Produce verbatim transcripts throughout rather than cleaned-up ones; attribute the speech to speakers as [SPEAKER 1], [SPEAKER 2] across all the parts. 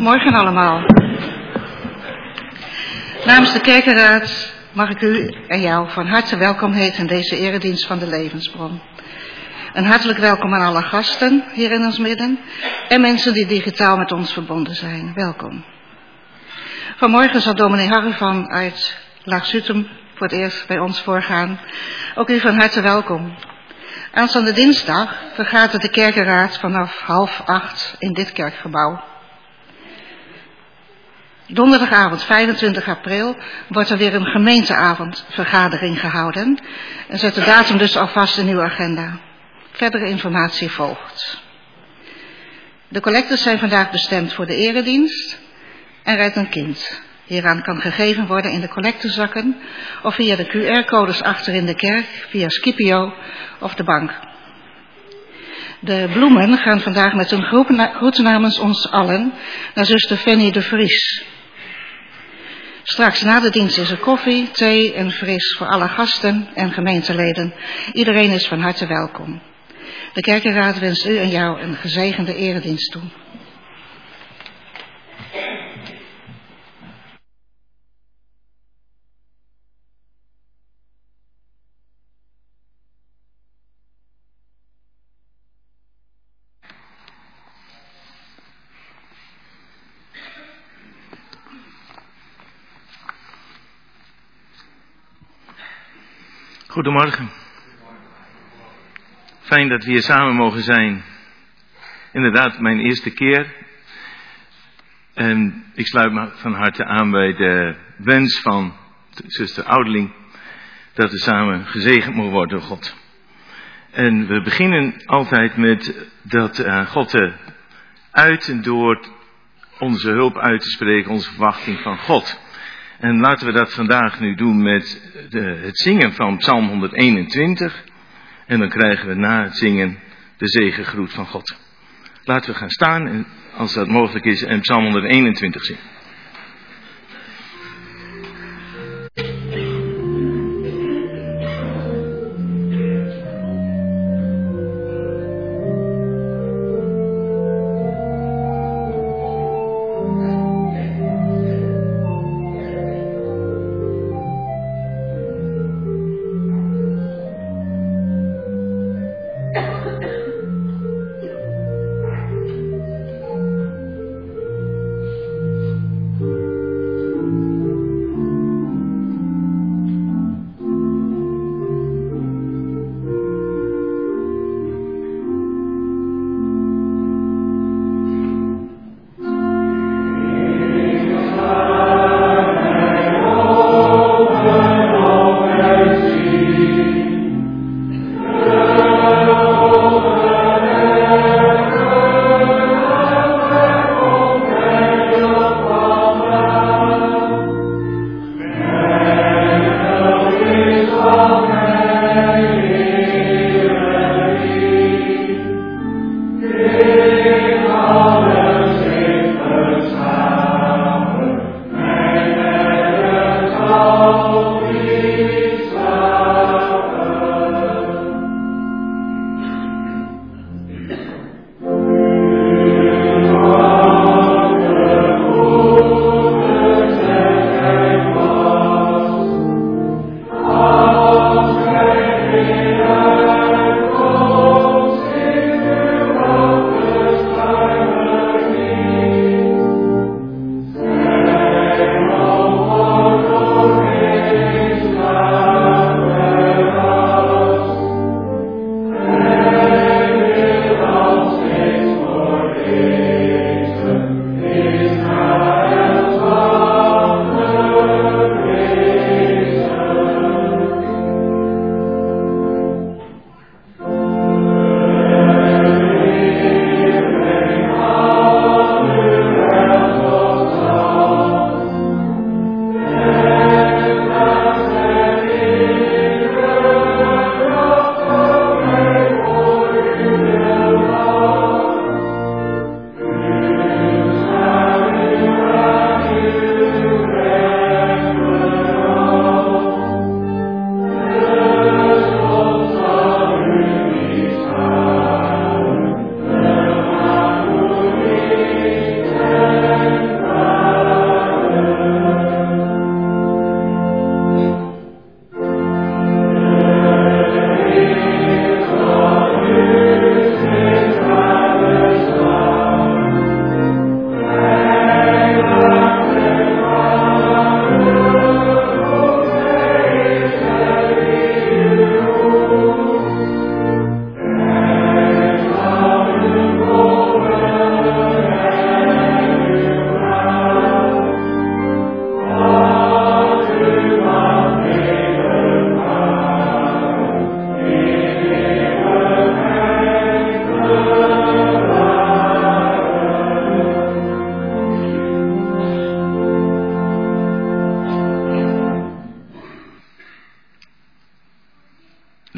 [SPEAKER 1] Morgen allemaal. Namens de Kerkenraad mag ik u en jou van harte welkom heten in deze eredienst van de Levensbron. Een hartelijk welkom aan alle gasten hier in ons midden en mensen die digitaal met ons verbonden zijn. Welkom. Vanmorgen zal dominee Harry van uit Laag-Zutem voor het eerst bij ons voorgaan. Ook u van harte welkom. Aanstaande dinsdag vergadert de Kerkenraad vanaf half acht in dit kerkgebouw. Donderdagavond vijfentwintig april wordt er weer een gemeenteavondvergadering gehouden. En zet de datum dus alvast in uw agenda. Verdere informatie volgt. De collectes zijn vandaag bestemd voor de eredienst en Red een Kind. Hieraan kan gegeven worden in de collectezakken of via de Q R-codes achter in de kerk, via Scipio of de bank. De bloemen gaan vandaag met een groet namens ons allen naar zuster Fanny de Vries. Straks na de dienst is er koffie, thee en fris voor alle gasten en gemeenteleden. Iedereen is van harte welkom. De Kerkenraad wenst u en jou een gezegende eredienst toe.
[SPEAKER 2] Goedemorgen. Fijn dat we hier samen mogen zijn. Inderdaad, mijn eerste keer. En ik sluit me van harte aan bij de wens van zuster Oudeling dat we samen gezegend mogen worden door God. En we beginnen altijd met dat uh, God uh, uit en door onze hulp uit te spreken, onze verwachting van God. En laten we dat vandaag nu doen met de, het zingen van Psalm honderdeenentwintig. En dan krijgen we na het zingen de zegengroet van God. Laten we gaan staan en als dat mogelijk is en Psalm honderdeenentwintig zingen.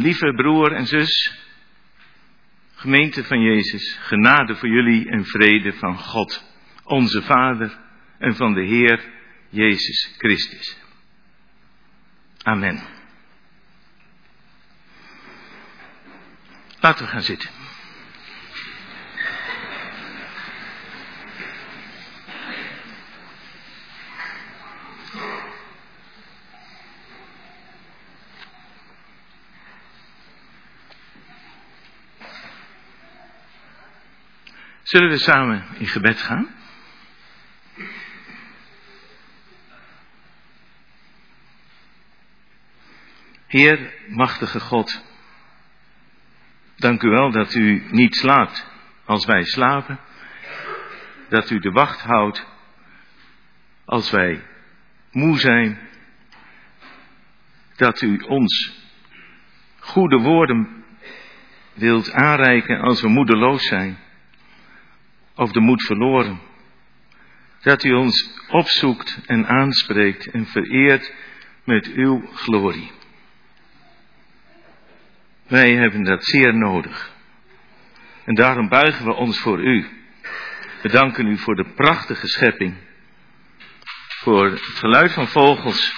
[SPEAKER 2] lieve broer en zus, gemeente van Jezus, genade voor jullie en vrede van God, onze Vader en van de Heer Jezus Christus. Amen. Laten we gaan zitten. Zullen we samen in gebed gaan? Heer, machtige God, dank u wel dat u niet slaapt als wij slapen, dat u de wacht houdt als wij moe zijn, dat u ons goede woorden wilt aanreiken als we moedeloos zijn of de moed verloren, dat u ons opzoekt en aanspreekt en vereert met uw glorie. Wij hebben dat zeer nodig. En daarom buigen we ons voor u. We danken u voor de prachtige schepping. Voor het geluid van vogels.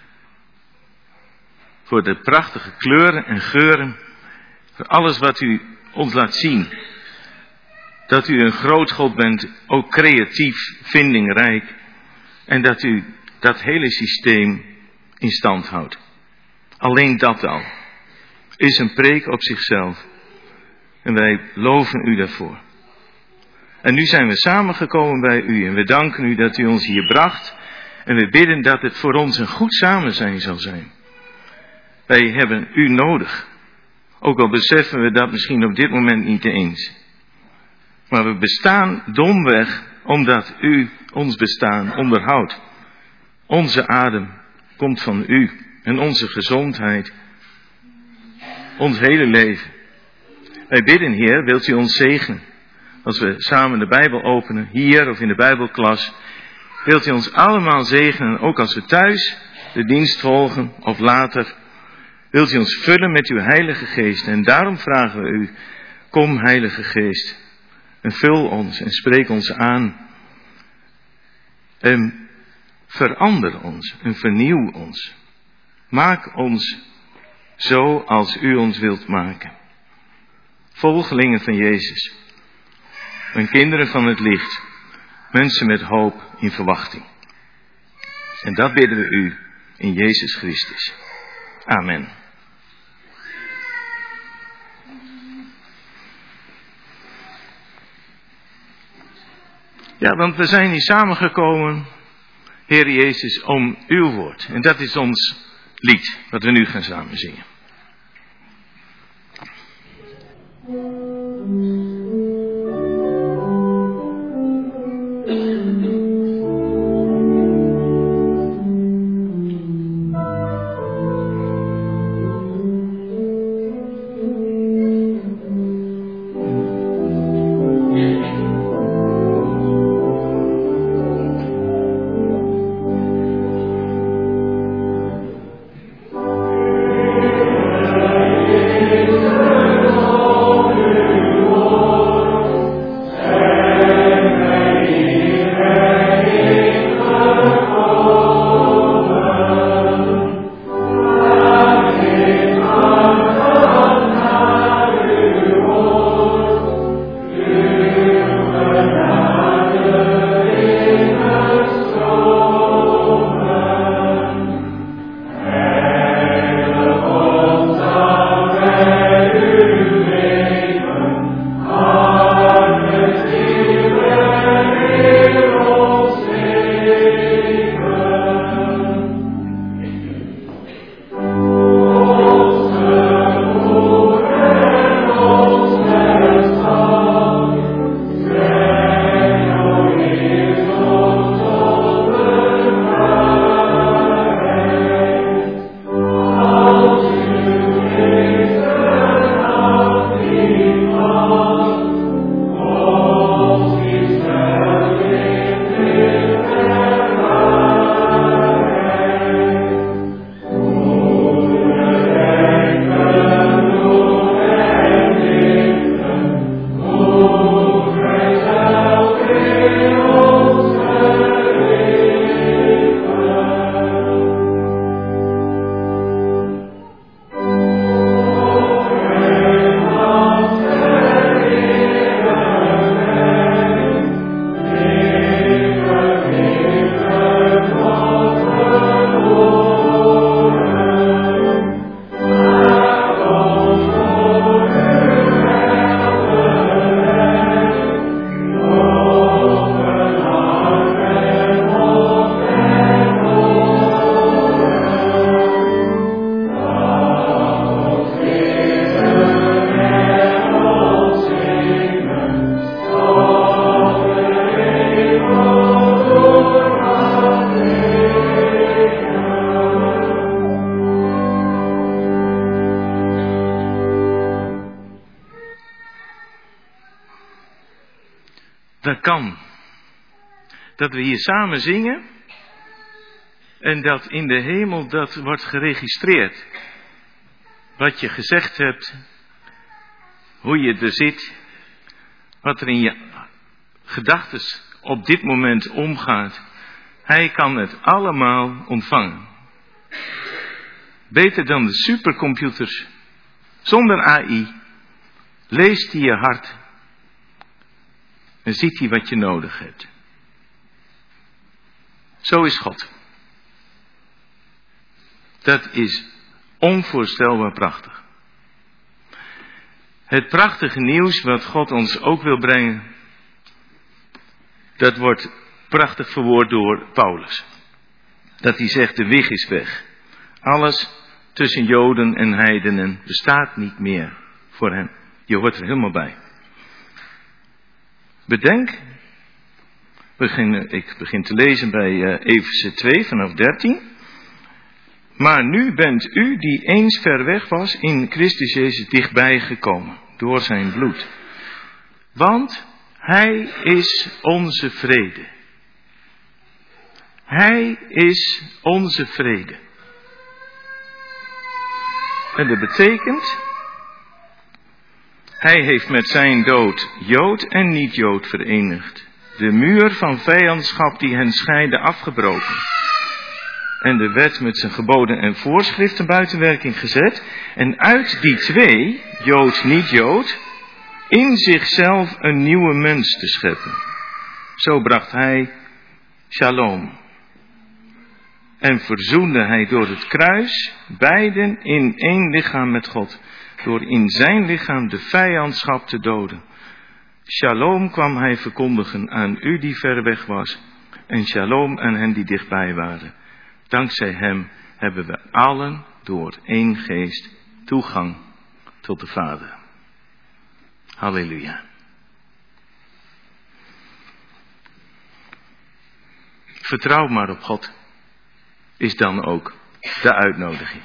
[SPEAKER 2] Voor de prachtige kleuren en geuren. Voor alles wat u ons laat zien. Dat u een groot God bent, ook creatief, vindingrijk. En dat u dat hele systeem in stand houdt. Alleen dat al is een preek op zichzelf. En wij loven u daarvoor. En nu zijn we samengekomen bij u. En we danken u dat u ons hier bracht. En we bidden dat het voor ons een goed samen zijn zal zijn. Wij hebben u nodig. Ook al beseffen we dat misschien op dit moment niet eens. Maar we bestaan domweg omdat u ons bestaan onderhoudt. Onze adem komt van u. En onze gezondheid. Ons hele leven. Wij bidden, Heer, wilt u ons zegenen. Als we samen de Bijbel openen, hier of in de Bijbelklas. Wilt u ons allemaal zegenen, ook als we thuis de dienst volgen of later. Wilt u ons vullen met uw Heilige Geest. En daarom vragen we u, kom Heilige Geest. En vul ons en spreek ons aan. En verander ons en vernieuw ons. Maak ons zo als u ons wilt maken. Volgelingen van Jezus. En kinderen van het licht. Mensen met hoop in verwachting. En dat bidden we u in Jezus Christus. Amen. Ja, want we zijn hier samengekomen, Heer Jezus, om uw woord. En dat is ons lied, wat we nu gaan samen zingen.
[SPEAKER 3] Oh
[SPEAKER 2] kan. Dat we hier samen zingen en dat in de hemel dat wordt geregistreerd. Wat je gezegd hebt, hoe je er zit, wat er in je gedachten op dit moment omgaat. Hij kan het allemaal ontvangen. Beter dan de supercomputers. Zonder A I leest hij je hart en ziet hij wat je nodig hebt. Zo is God. Dat is onvoorstelbaar prachtig. Het prachtige nieuws wat God ons ook wil brengen, dat wordt prachtig verwoord door Paulus. Dat hij zegt, de wig is weg. Alles tussen Joden en heidenen bestaat niet meer voor hem. Je hoort er helemaal bij. Bedenk, begin, ik begin te lezen bij uh, Efeze twee vanaf dertien. Maar nu bent u die eens ver weg was in Christus Jezus dichtbij gekomen door zijn bloed. Want hij is onze vrede. Hij is onze vrede. En dat betekent, hij heeft met zijn dood Jood en niet-Jood verenigd. De muur van vijandschap die hen scheidde afgebroken. En de wet met zijn geboden en voorschriften buiten werking gezet. En uit die twee, Jood, niet-Jood, in zichzelf een nieuwe mens te scheppen. Zo bracht hij shalom. En verzoende hij door het kruis beiden in één lichaam met God. Door in zijn lichaam de vijandschap te doden. Shalom kwam hij verkondigen aan u die ver weg was. En shalom aan hen die dichtbij waren. Dankzij hem hebben we allen door één geest toegang tot de Vader. Halleluja. Vertrouw maar op God, is dan ook de uitnodiging.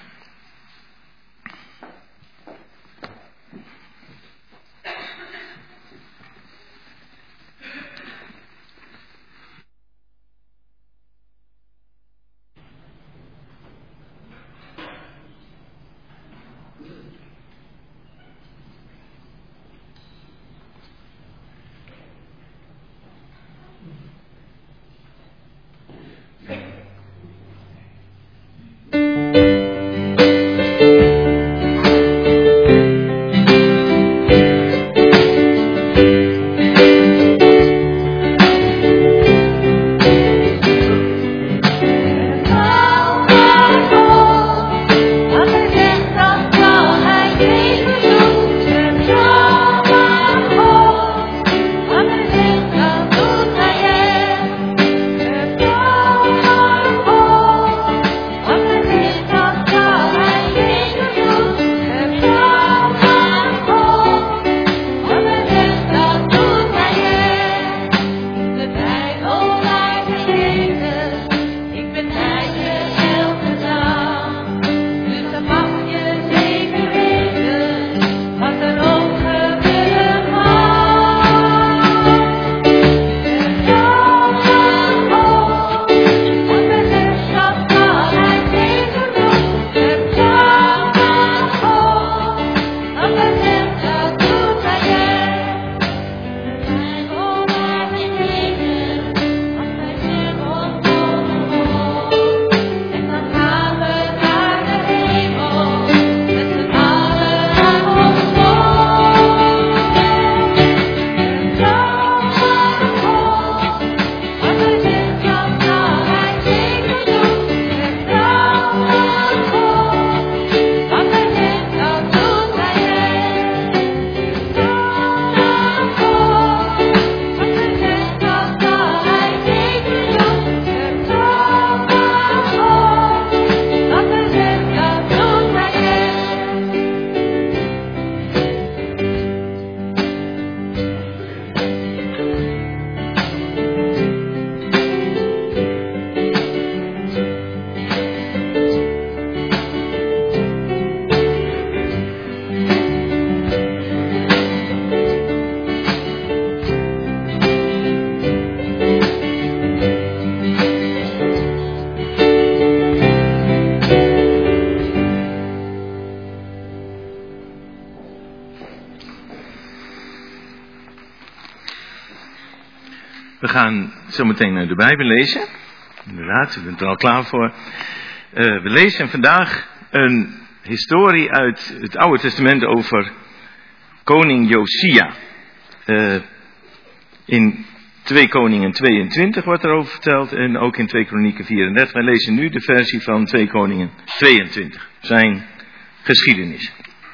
[SPEAKER 2] gaan zo meteen naar de Bijbel lezen. Inderdaad, u bent er al klaar voor. Uh, we lezen vandaag een historie uit het Oude Testament over koning Josia. Uh, in twee Koningen tweeëntwintig wordt erover verteld en ook in twee Kronieken vierendertig. Wij lezen nu de versie van twee Koningen tweeëntwintig, zijn geschiedenis.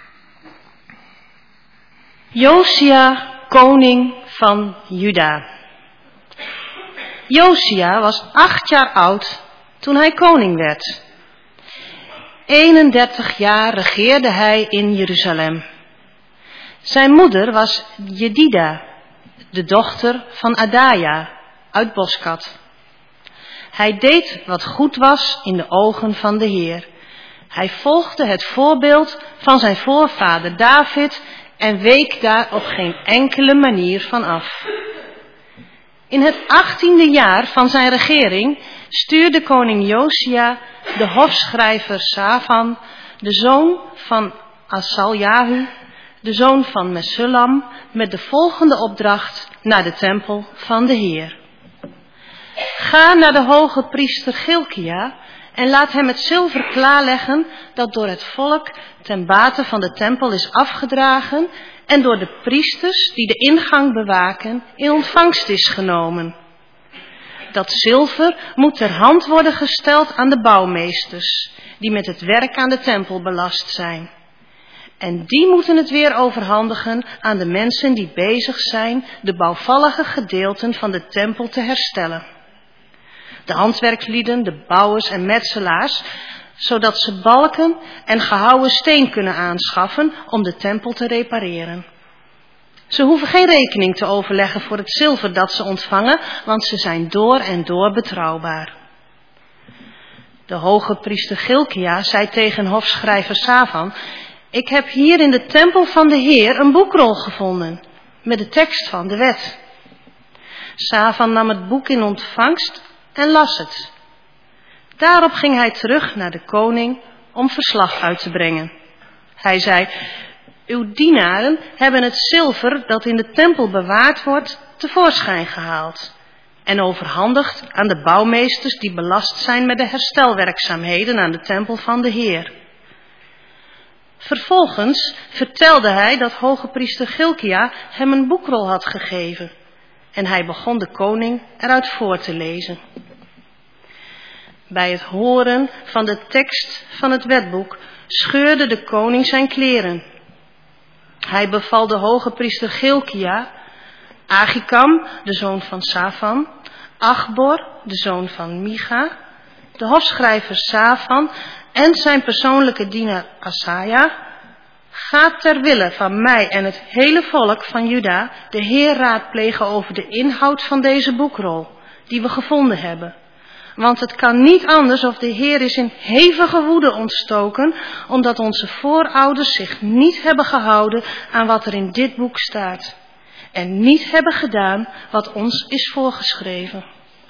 [SPEAKER 3] Josia, koning van Juda. Josia was acht jaar oud toen hij koning werd. eenendertig jaar regeerde hij in Jeruzalem. Zijn moeder was Jedida, de dochter van Adaja uit Boskat. Hij deed wat goed was in de ogen van de Heer. Hij volgde het voorbeeld van zijn voorvader David en week daar op geen enkele manier van af. In het achttiende jaar van zijn regering stuurde koning Josia de hofschrijver Safan, de zoon van Asaljahu, de zoon van Mesullam, met de volgende opdracht naar de tempel van de Heer. Ga naar de hoge priester Gilkia en laat hem het zilver klaarleggen dat door het volk ten bate van de tempel is afgedragen en door de priesters die de ingang bewaken in ontvangst is genomen. Dat zilver moet ter hand worden gesteld aan de bouwmeesters die met het werk aan de tempel belast zijn. En die moeten het weer overhandigen aan de mensen die bezig zijn de bouwvallige gedeelten van de tempel te herstellen. De handwerkslieden, de bouwers en metselaars, zodat ze balken en gehouwen steen kunnen aanschaffen om de tempel te repareren. Ze hoeven geen rekening te overleggen voor het zilver dat ze ontvangen, want ze zijn door en door betrouwbaar. De hoge priester Gilkia zei tegen hofschrijver Safan: ik heb hier in de tempel van de Heer een boekrol gevonden met de tekst van de wet. Safan nam het boek in ontvangst en las het. Daarop ging hij terug naar de koning om verslag uit te brengen. Hij zei: uw dienaren hebben het zilver dat in de tempel bewaard wordt tevoorschijn gehaald en overhandigd aan de bouwmeesters die belast zijn met de herstelwerkzaamheden aan de tempel van de Heer. Vervolgens vertelde hij dat hoge priester Gilkia hem een boekrol had gegeven en hij begon de koning eruit voor te lezen. Bij het horen van de tekst van het wetboek scheurde de koning zijn kleren. Hij beval de hoge priester Gilkia, Achikam, de zoon van Safan, Achbor, de zoon van Micha, de hofschrijver Safan en zijn persoonlijke dienaar Asaja: ga ter wille van mij en het hele volk van Juda de Heer raadplegen over de inhoud van deze boekrol die we gevonden hebben. Want het kan niet anders of de Heer is in hevige woede ontstoken, omdat onze voorouders zich niet hebben gehouden aan wat er in dit boek staat. En niet hebben gedaan wat ons is voorgeschreven.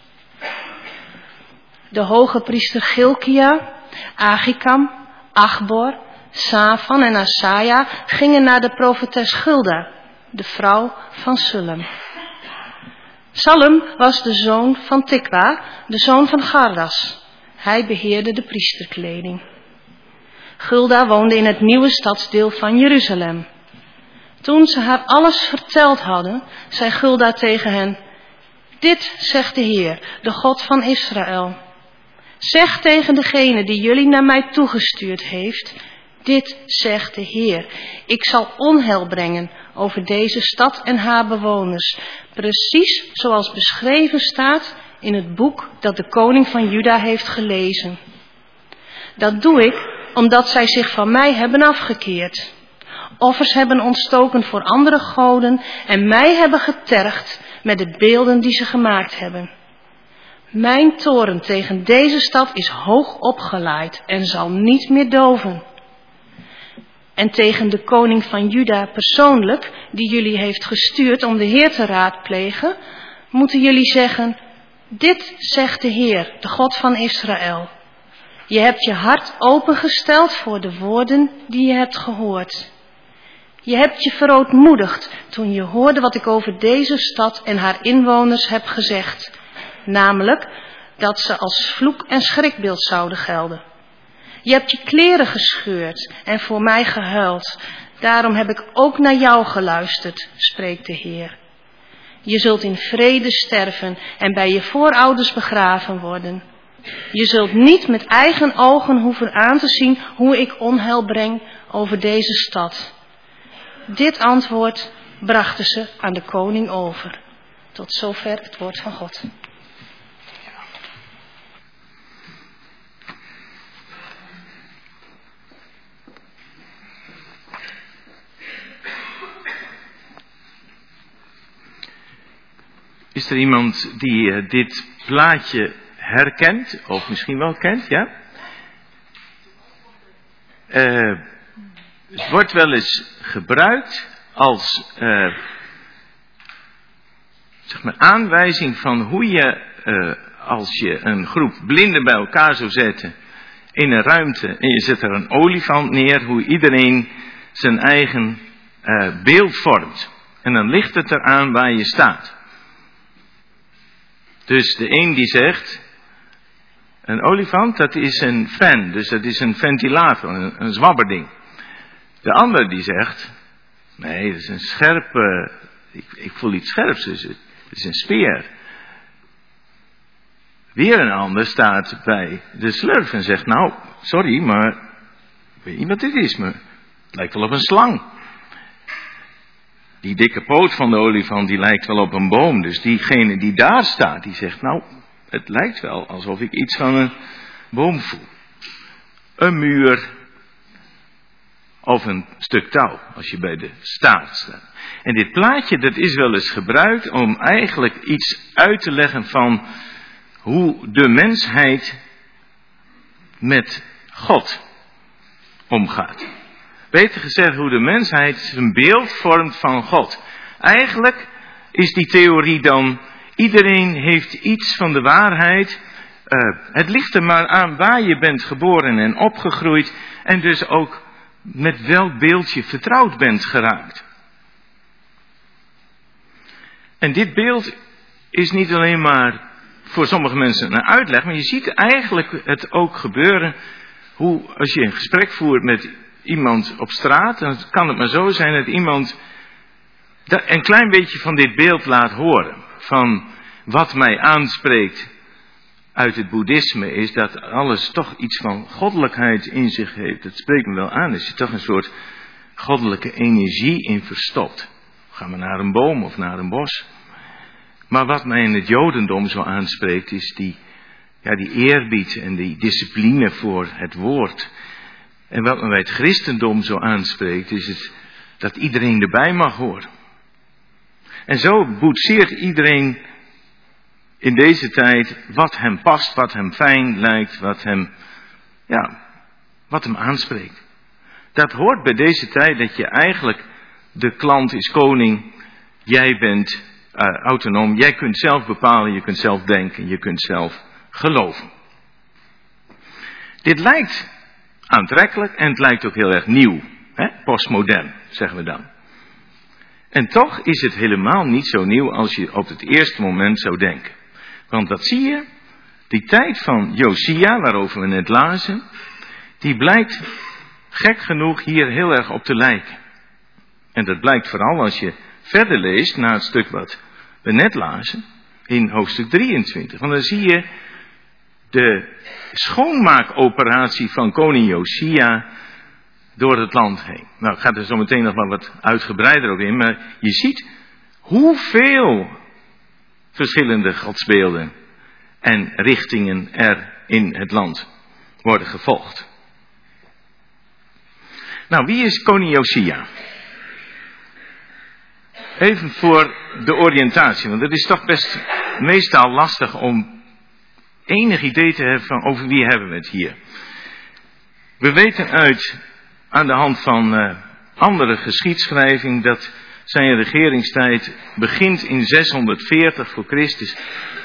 [SPEAKER 3] De hoge priester Gilkia, Achikam, Achbor, Safan en Asaja gingen naar de profetes Hulda, de vrouw van Sullem. Salem was de zoon van Tikwa, de zoon van Gardas. Hij beheerde de priesterkleding. Hulda woonde in het nieuwe stadsdeel van Jeruzalem. Toen ze haar alles verteld hadden, zei Hulda tegen hen: dit zegt de Heer, de God van Israël. Zeg tegen degene die jullie naar mij toegestuurd heeft: dit zegt de Heer, ik zal onheil brengen over deze stad en haar bewoners, precies zoals beschreven staat in het boek dat de koning van Juda heeft gelezen. Dat doe ik omdat zij zich van mij hebben afgekeerd, offers hebben ontstoken voor andere goden en mij hebben getergd met de beelden die ze gemaakt hebben. Mijn toorn tegen deze stad is hoog opgelaaid en zal niet meer doven. En tegen de koning van Juda persoonlijk, die jullie heeft gestuurd om de Heer te raadplegen, moeten jullie zeggen: dit zegt de Heer, de God van Israël. Je hebt je hart opengesteld voor de woorden die je hebt gehoord. Je hebt je verootmoedigd toen je hoorde wat ik over deze stad en haar inwoners heb gezegd. Namelijk dat ze als vloek en schrikbeeld zouden gelden. Je hebt je kleren gescheurd en voor mij gehuild. Daarom heb ik ook naar jou geluisterd, spreekt de Heer. Je zult in vrede sterven en bij je voorouders begraven worden. Je zult niet met eigen ogen hoeven aan te zien hoe ik onheil breng over deze stad. Dit antwoord brachten ze aan de koning over. Tot zover het woord van God.
[SPEAKER 2] Is er iemand die uh, dit plaatje herkent, of misschien wel kent, ja? Uh, het wordt wel eens gebruikt als uh, zeg maar aanwijzing van hoe je, uh, als je een groep blinden bij elkaar zou zetten in een ruimte en je zet er een olifant neer, hoe iedereen zijn eigen uh, beeld vormt. En dan ligt het eraan waar je staat. Dus de een die zegt, een olifant dat is een fan, dus dat is een ventilator, een, een zwabberding. De ander die zegt, nee dat is een scherpe, ik, ik voel iets scherps, dus het is een speer. Weer een ander staat bij de slurf en zegt, nou sorry maar, ik weet niet wat dit is, maar het lijkt wel op een slang. Die dikke poot van de olifant, die lijkt wel op een boom. Dus diegene die daar staat, die zegt, nou, het lijkt wel alsof ik iets van een boom voel. Een muur of een stuk touw, als je bij de staart staat. En dit plaatje, dat is wel eens gebruikt om eigenlijk iets uit te leggen van hoe de mensheid met God omgaat. Beter gezegd, hoe de mensheid zijn beeld vormt van God. Eigenlijk is die theorie dan, iedereen heeft iets van de waarheid. Uh, het ligt er maar aan waar je bent geboren en opgegroeid. En dus ook met welk beeld je vertrouwd bent geraakt. En dit beeld is niet alleen maar voor sommige mensen een uitleg, maar je ziet eigenlijk het ook gebeuren. Hoe als je een gesprek voert met iemand op straat, dan kan het maar zo zijn dat iemand een klein beetje van dit beeld laat horen. Van wat mij aanspreekt uit het boeddhisme is dat alles toch iets van goddelijkheid in zich heeft. Dat spreekt me wel aan. Er zit toch een soort goddelijke energie in verstopt. Gaan we naar een boom of naar een bos. Maar wat mij in het Jodendom zo aanspreekt is die, ja, die eerbied en die discipline voor het woord. En wat me bij het christendom zo aanspreekt is het dat iedereen erbij mag horen. En zo boetseert iedereen in deze tijd wat hem past, wat hem fijn lijkt, wat hem, ja, wat hem aanspreekt. Dat hoort bij deze tijd dat je eigenlijk, de klant is koning, jij bent uh, autonoom, jij kunt zelf bepalen, je kunt zelf denken, je kunt zelf geloven. Dit lijkt aantrekkelijk en het lijkt ook heel erg nieuw, hè? Postmodern, zeggen we dan. En toch is het helemaal niet zo nieuw als je op het eerste moment zou denken. Want dat zie je, die tijd van Josia, waarover we net lazen, die blijkt gek genoeg hier heel erg op te lijken. En dat blijkt vooral als je verder leest naar het stuk wat we net lazen, in hoofdstuk drieëntwintig. Want dan zie je de schoonmaakoperatie van koning Josia door het land heen. Nou, ik ga er zo meteen nog maar wat uitgebreider op in, maar je ziet hoeveel verschillende godsbeelden en richtingen er in het land worden gevolgd. Nou, wie is koning Josia? Even voor de oriëntatie, want het is toch best meestal lastig om enig idee te hebben van over wie hebben we het hier. We weten uit, aan de hand van uh, andere geschiedschrijving, dat zijn regeringstijd begint in zeshonderdveertig voor Christus.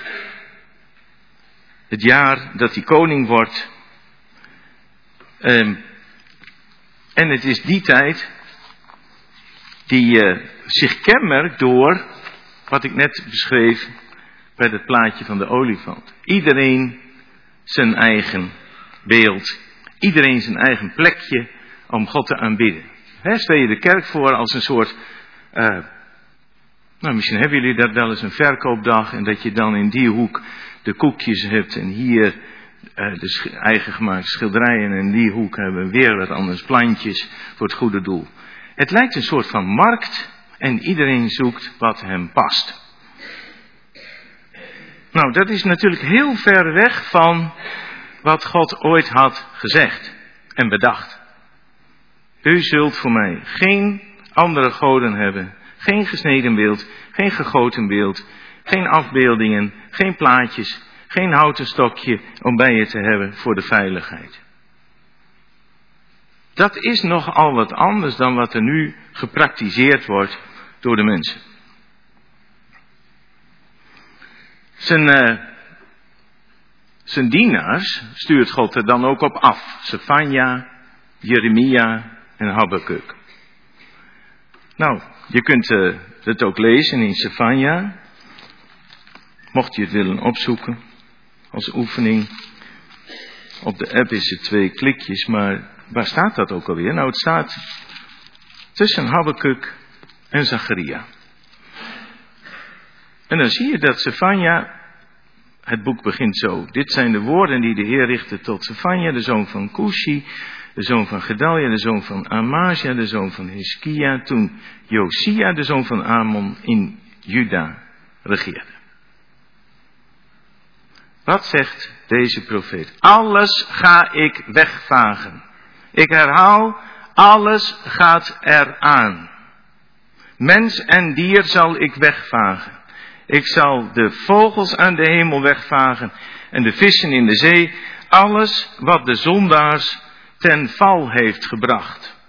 [SPEAKER 2] Het jaar dat hij koning wordt. Um, en het is die tijd die uh, zich kenmerkt door wat ik net beschreef bij het plaatje van de olifant. Iedereen zijn eigen beeld, iedereen zijn eigen plekje om God te aanbidden. He, stel je de kerk voor als een soort, uh, nou misschien hebben jullie dat wel eens, een verkoopdag, en dat je dan in die hoek de koekjes hebt en hier uh, de sch- eigen gemaakte schilderijen, en in die hoek hebben we weer wat anders plantjes voor het goede doel. Het lijkt een soort van markt en iedereen zoekt wat hem past. Nou, dat is natuurlijk heel ver weg van wat God ooit had gezegd en bedacht. U zult voor mij geen andere goden hebben, geen gesneden beeld, geen gegoten beeld, geen afbeeldingen, geen plaatjes, geen houten stokje om bij je te hebben voor de veiligheid. Dat is nogal wat anders dan wat er nu gepraktiseerd wordt door de mensen. Zijn, uh, zijn dienaars stuurt God er dan ook op af. Sefanja, Jeremia en Habakuk. Nou, je kunt uh, het ook lezen in Sefanja. Mocht je het willen opzoeken als oefening. Op de app is het twee klikjes, maar waar staat dat ook alweer? Nou, het staat tussen Habakuk en Zacharia. En dan zie je dat Sefanja, het boek begint zo. Dit zijn de woorden die de Heer richtte tot Sefanja, de zoon van Cushi, de zoon van Gedalia, de zoon van Amazia, de zoon van Hiskia, toen Josia, de zoon van Amon, in Juda regeerde. Wat zegt deze profeet? Alles ga ik wegvagen. Ik herhaal, alles gaat eraan. Mens en dier zal ik wegvagen. Ik zal de vogels aan de hemel wegvagen en de vissen in de zee. Alles wat de zondaars ten val heeft gebracht.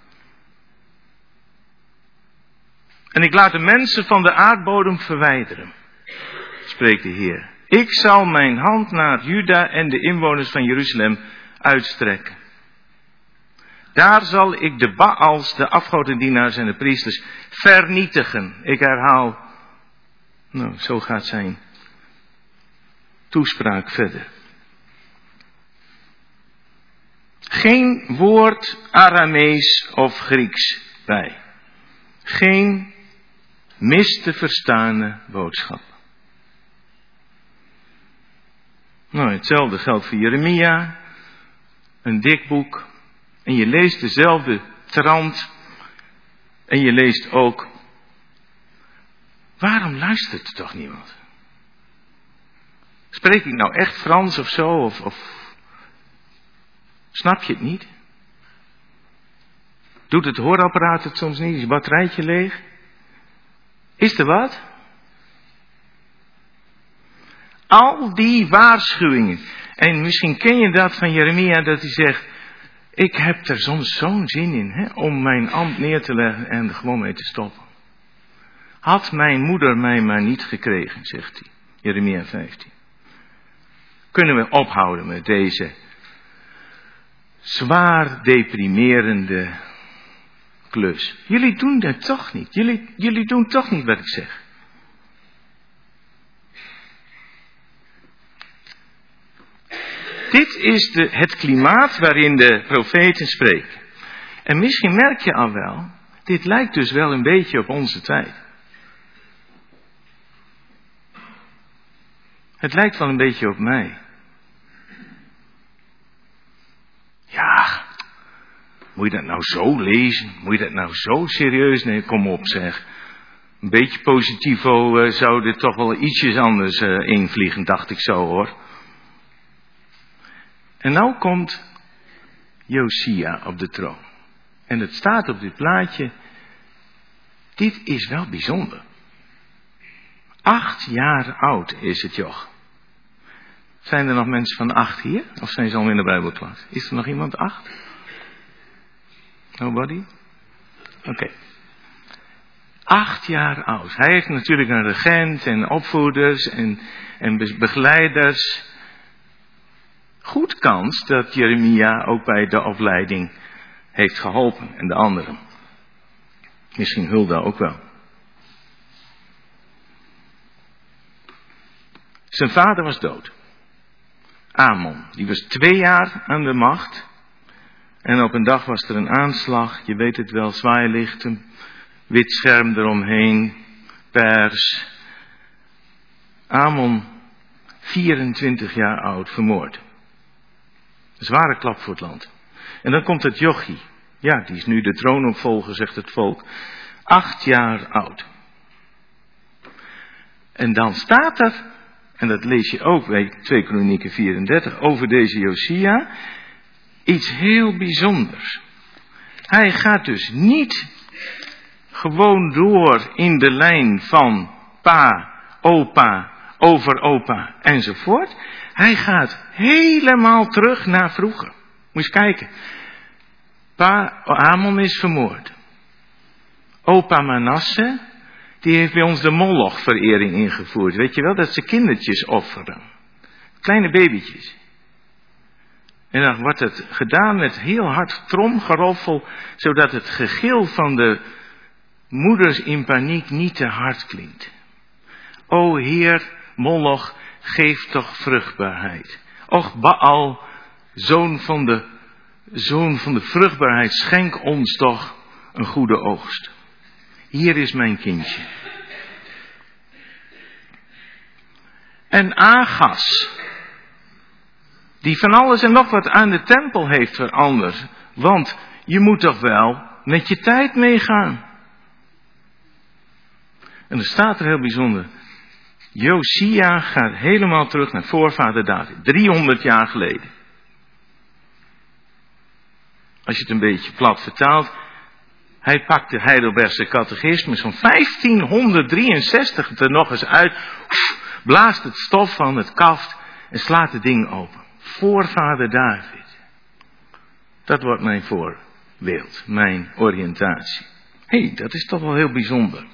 [SPEAKER 2] En ik laat de mensen van de aardbodem verwijderen, spreekt de Heer. Ik zal mijn hand naar Juda en de inwoners van Jeruzalem uitstrekken. Daar zal ik de Baals, de afgodendienaars en de priesters vernietigen. Ik herhaal, nou, zo gaat zijn toespraak verder. Geen woord Aramees of Grieks bij. Geen mis te verstane boodschap. Nou, hetzelfde geldt voor Jeremia. Een dik boek. En je leest dezelfde trant. En je leest ook, waarom luistert toch niemand? Spreek ik nou echt Frans of zo? Of, of snap je het niet? Doet het hoorapparaat het soms niet? Is je batterijtje leeg? Is er wat? Al die waarschuwingen. En misschien ken je dat van Jeremia, dat hij zegt, ik heb er soms zo'n zin in, hè, om mijn ambt neer te leggen en er gewoon mee te stoppen. Had mijn moeder mij maar niet gekregen, zegt hij. Jeremia vijftien. Kunnen we ophouden met deze zwaar deprimerende klus. Jullie doen dat toch niet. Jullie, jullie doen toch niet wat ik zeg. Dit is de, het klimaat waarin de profeten spreken. En misschien merk je al wel, dit lijkt dus wel een beetje op onze tijd. Het lijkt wel een beetje op mij. Ja, moet je dat nou zo lezen? Moet je dat nou zo serieus nemen? Kom op zeg. Een beetje positivo uh, zou dit toch wel ietsjes anders uh, invliegen, dacht ik zo hoor. En nou komt Josia op de troon. En het staat op dit plaatje, dit is wel bijzonder. Acht jaar oud is het joch. Zijn er nog mensen van acht hier? Of zijn ze al in de Bijbelklas? Is er nog iemand acht? Nobody? Oké. Okay. Acht jaar oud. Hij heeft natuurlijk een regent en opvoeders en, en begeleiders. Goed kans dat Jeremia ook bij de opleiding heeft geholpen en de anderen. Misschien Hulda ook wel. Zijn vader was dood. Amon, die was twee jaar aan de macht. En op een dag was er een aanslag, je weet het wel, zwaailichten, wit scherm eromheen, pers. Amon, vierentwintig jaar oud, vermoord. Een zware klap voor het land. En dan komt het jochie. Ja, die is nu de troonopvolger, zegt het volk. Acht jaar oud. En dan staat er, en dat lees je ook bij twee Kronieken vierendertig, over deze Josia, iets heel bijzonders. Hij gaat dus niet gewoon door in de lijn van pa, opa, overopa enzovoort. Hij gaat helemaal terug naar vroeger. Moet je eens kijken. Pa Amon is vermoord. Opa Manasse, die heeft bij ons de Moloch-verering ingevoerd. Weet je wel, dat ze kindertjes offeren. Kleine babytjes. En dan wordt het gedaan met heel hard tromgeroffel, zodat het gegil van de moeders in paniek niet te hard klinkt. O Heer, Moloch, geef toch vruchtbaarheid. Och Baal, zoon van de, zoon van de vruchtbaarheid, schenk ons toch een goede oogst. Hier is mijn kindje. En Agas, die van alles en nog wat aan de tempel heeft veranderd. Want je moet toch wel met je tijd meegaan. En er staat er heel bijzonder. Josia gaat helemaal terug naar voorvader David. driehonderd jaar geleden. Als je het een beetje plat vertaalt. Hij pakt de Heidelbergse catechismus van vijftienhonderddrieënzestig er nog eens uit. Blaast het stof van het kaft en slaat het ding open. Voorvader David. Dat wordt mijn voorbeeld, mijn oriëntatie. Hé, hey, dat is toch wel heel bijzonder.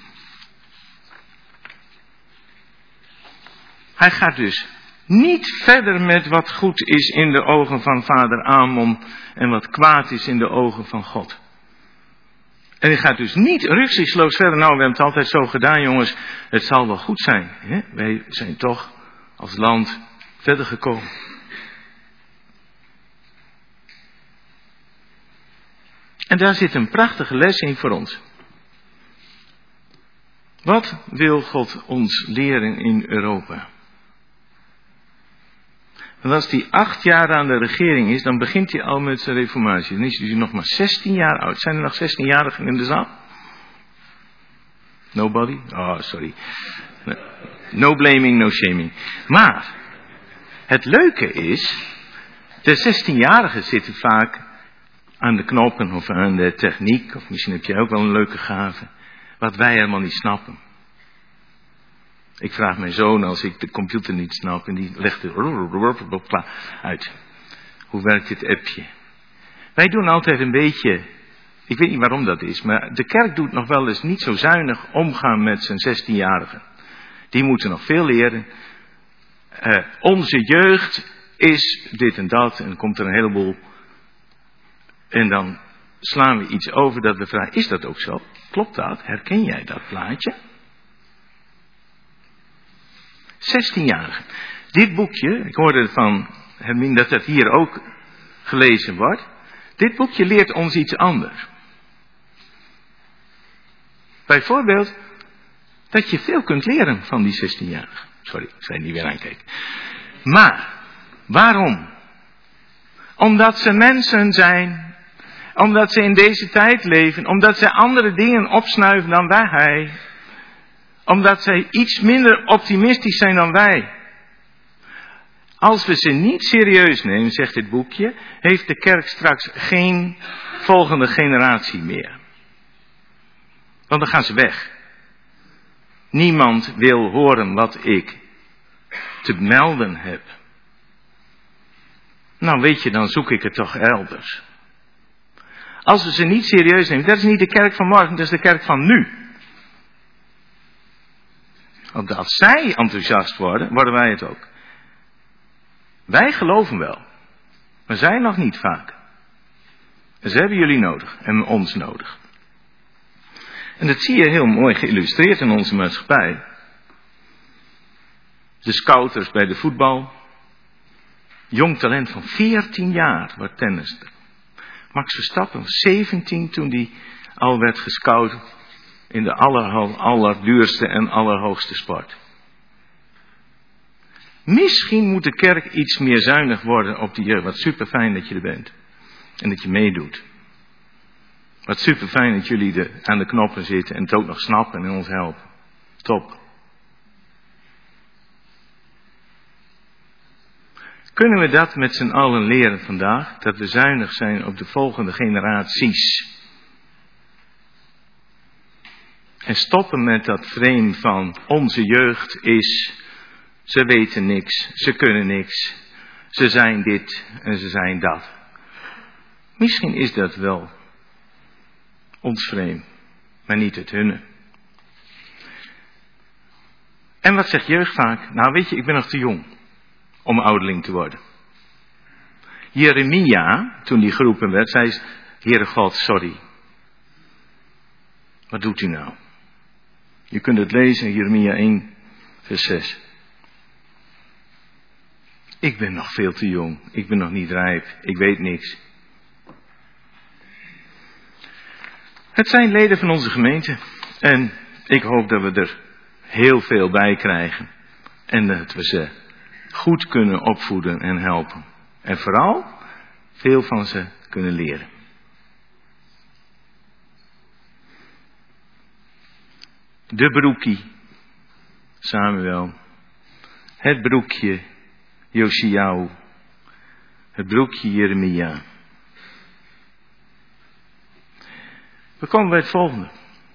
[SPEAKER 2] Hij gaat dus niet verder met wat goed is in de ogen van vader Amon en wat kwaad is in de ogen van God. En hij gaat dus niet rücksichtsloos verder. Nou, we hebben het altijd zo gedaan, jongens. Het zal wel goed zijn. Hè? Wij zijn toch als land verder gekomen. En daar zit een prachtige les in voor ons. Wat wil God ons leren in Europa? Want als hij acht jaar aan de regering is, dan begint hij al met zijn reformatie. Dan is hij nog maar zestien jaar oud. Zijn er nog zestienjarigen in de zaal? Nobody? Oh, sorry. No blaming, no shaming. Maar, het leuke is, de zestienjarigen zitten vaak aan de knoppen of aan de techniek. Of misschien heb jij ook wel een leuke gave. Wat wij helemaal niet snappen. Ik vraag mijn zoon als ik de computer niet snap en die legt het uit. Hoe werkt dit appje? Wij doen altijd een beetje, ik weet niet waarom dat is, maar de kerk doet nog wel eens niet zo zuinig omgaan met zijn zestienjarigen. Die moeten nog veel leren. Uh, onze jeugd is dit en dat en komt er een heleboel. En dan slaan we iets over dat we vragen, is dat ook zo? Klopt dat? Herken jij dat plaatje? zestienjarigen. Dit boekje, ik hoorde van Hermine dat dat hier ook gelezen wordt. Dit boekje leert ons iets anders. Bijvoorbeeld dat je veel kunt leren van die zestienjarigen. Sorry, ik zei niet weer aankijken. Maar, waarom? Omdat ze mensen zijn. Omdat ze in deze tijd leven. Omdat ze andere dingen opsnuiven dan wij. Omdat zij iets minder optimistisch zijn dan wij. Als we ze niet serieus nemen, zegt dit boekje, heeft de kerk straks geen volgende generatie meer. Want dan gaan ze weg. Niemand wil horen wat ik te melden heb. Nou weet je, dan zoek ik het toch elders. Als we ze niet serieus nemen, dat is niet de kerk van morgen, dat is de kerk van nu. Want als zij enthousiast worden, worden wij het ook. Wij geloven wel, maar zij nog niet vaak. En ze hebben jullie nodig en ons nodig. En dat zie je heel mooi geïllustreerd in onze maatschappij. De scouters bij de voetbal. Jong talent van veertien jaar wordt tennister. Max Verstappen was zeventien toen hij al werd gescout in de aller, allerduurste en allerhoogste sport. Misschien moet de kerk iets meer zuinig worden op die jeugd. Wat super fijn dat je er bent. En dat je meedoet. Wat super fijn dat jullie er aan de knoppen zitten en het ook nog snappen en ons helpen. Top. Kunnen we dat met z'n allen leren vandaag? Dat we zuinig zijn op de volgende generaties. En stoppen met dat frame van onze jeugd is, ze weten niks, ze kunnen niks, ze zijn dit en ze zijn dat. Misschien is dat wel ons frame, maar niet het hunne. En wat zegt jeugd vaak? Nou weet je, ik ben nog te jong om ouderling te worden. Jeremia, toen die geroepen werd, zei: Heere God, sorry. Wat doet u nou? Je kunt het lezen in Jeremia één, vers zes. Ik ben nog veel te jong. Ik ben nog niet rijp. Ik weet niks. Het zijn leden van onze gemeente. En ik hoop dat we er heel veel bij krijgen. En dat we ze goed kunnen opvoeden en helpen. En vooral veel van ze kunnen leren. De broekie, Samuel. Het broekje, Josiau. Het broekje, Jeremia. We komen bij het volgende.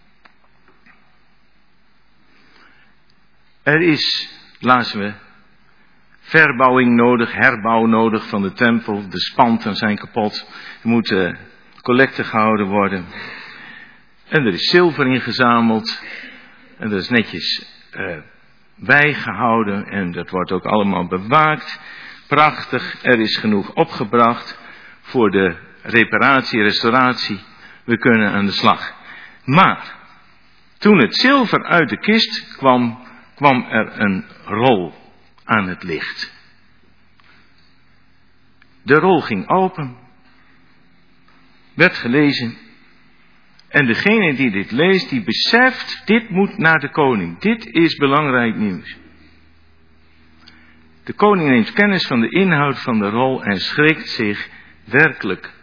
[SPEAKER 2] Er is, lazen we, verbouwing nodig, herbouw nodig van de tempel. De spanten zijn kapot. Er moet collecte gehouden worden. En er is zilver ingezameld. En dat is netjes uh, bijgehouden. En dat wordt ook allemaal bewaakt. Prachtig. Er is genoeg opgebracht voor de reparatie, restauratie. We kunnen aan de slag. Maar toen het zilver uit de kist kwam, kwam er een rol aan het licht. De rol ging open. Werd gelezen. En degene die dit leest, die beseft, dit moet naar de koning. Dit is belangrijk nieuws. De koning neemt kennis van de inhoud van de rol en schrikt zich werkelijk.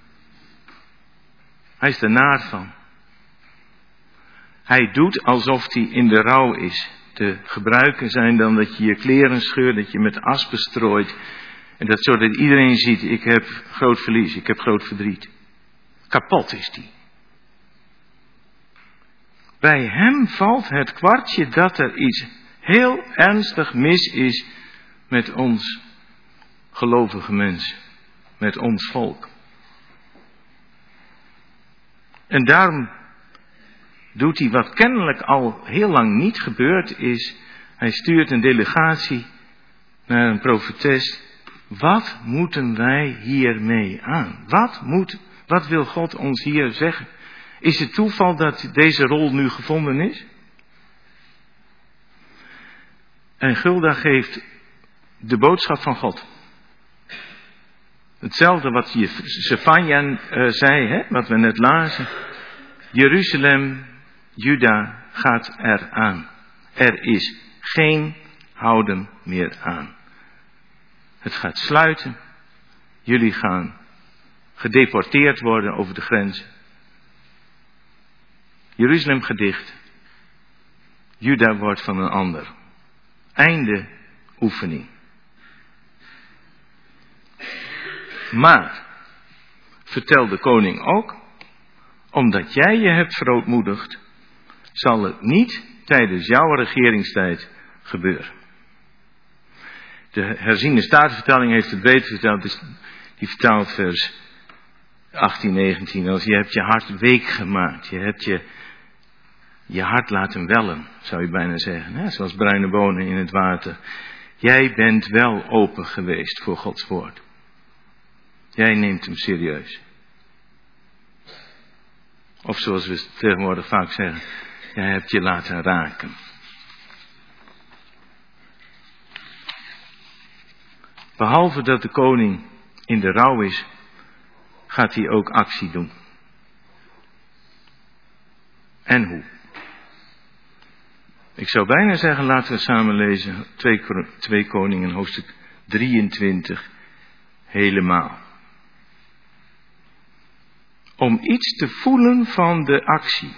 [SPEAKER 2] Hij is er naar van. Hij doet alsof hij in de rouw is. De gebruiken zijn dan dat je je kleren scheurt, dat je met as bestrooit. En dat zodat iedereen ziet, ik heb groot verlies, ik heb groot verdriet. Kapot is die. Bij hem valt het kwartje dat er iets heel ernstig mis is met ons gelovige mensen, met ons volk. En daarom doet hij wat kennelijk al heel lang niet gebeurd is. Hij stuurt een delegatie naar een profetes. Wat moeten wij hiermee aan? Wat moet, wat wil God ons hier zeggen? Is het toeval dat deze rol nu gevonden is? En Gulda geeft de boodschap van God. Hetzelfde wat Sefanja uh, zei, hè, wat we net lazen. Jeruzalem, Juda gaat eraan. Er is geen houden meer aan. Het gaat sluiten. Jullie gaan gedeporteerd worden over de grenzen. Jeruzalem gedicht. Juda wordt van een ander. Einde oefening. Maar, vertelt de koning ook, omdat jij je hebt verootmoedigd, zal het niet tijdens jouw regeringstijd gebeuren. De herziene statenvertaling heeft het beter verteld, dus die vertaalt vers achttien, negentien, als je hebt je hart week gemaakt, je hebt je, je hart laten wellen, zou je bijna zeggen, hè? Zoals bruine bonen in het water. Jij bent wel open geweest voor Gods woord. Jij neemt hem serieus. Of zoals we tegenwoordig vaak zeggen, jij hebt je laten raken. Behalve dat de koning in de rouw is, gaat hij ook actie doen. En hoe? Ik zou bijna zeggen, laten we samen lezen twee Koningen hoofdstuk drieëntwintig helemaal. Om iets te voelen van de actie.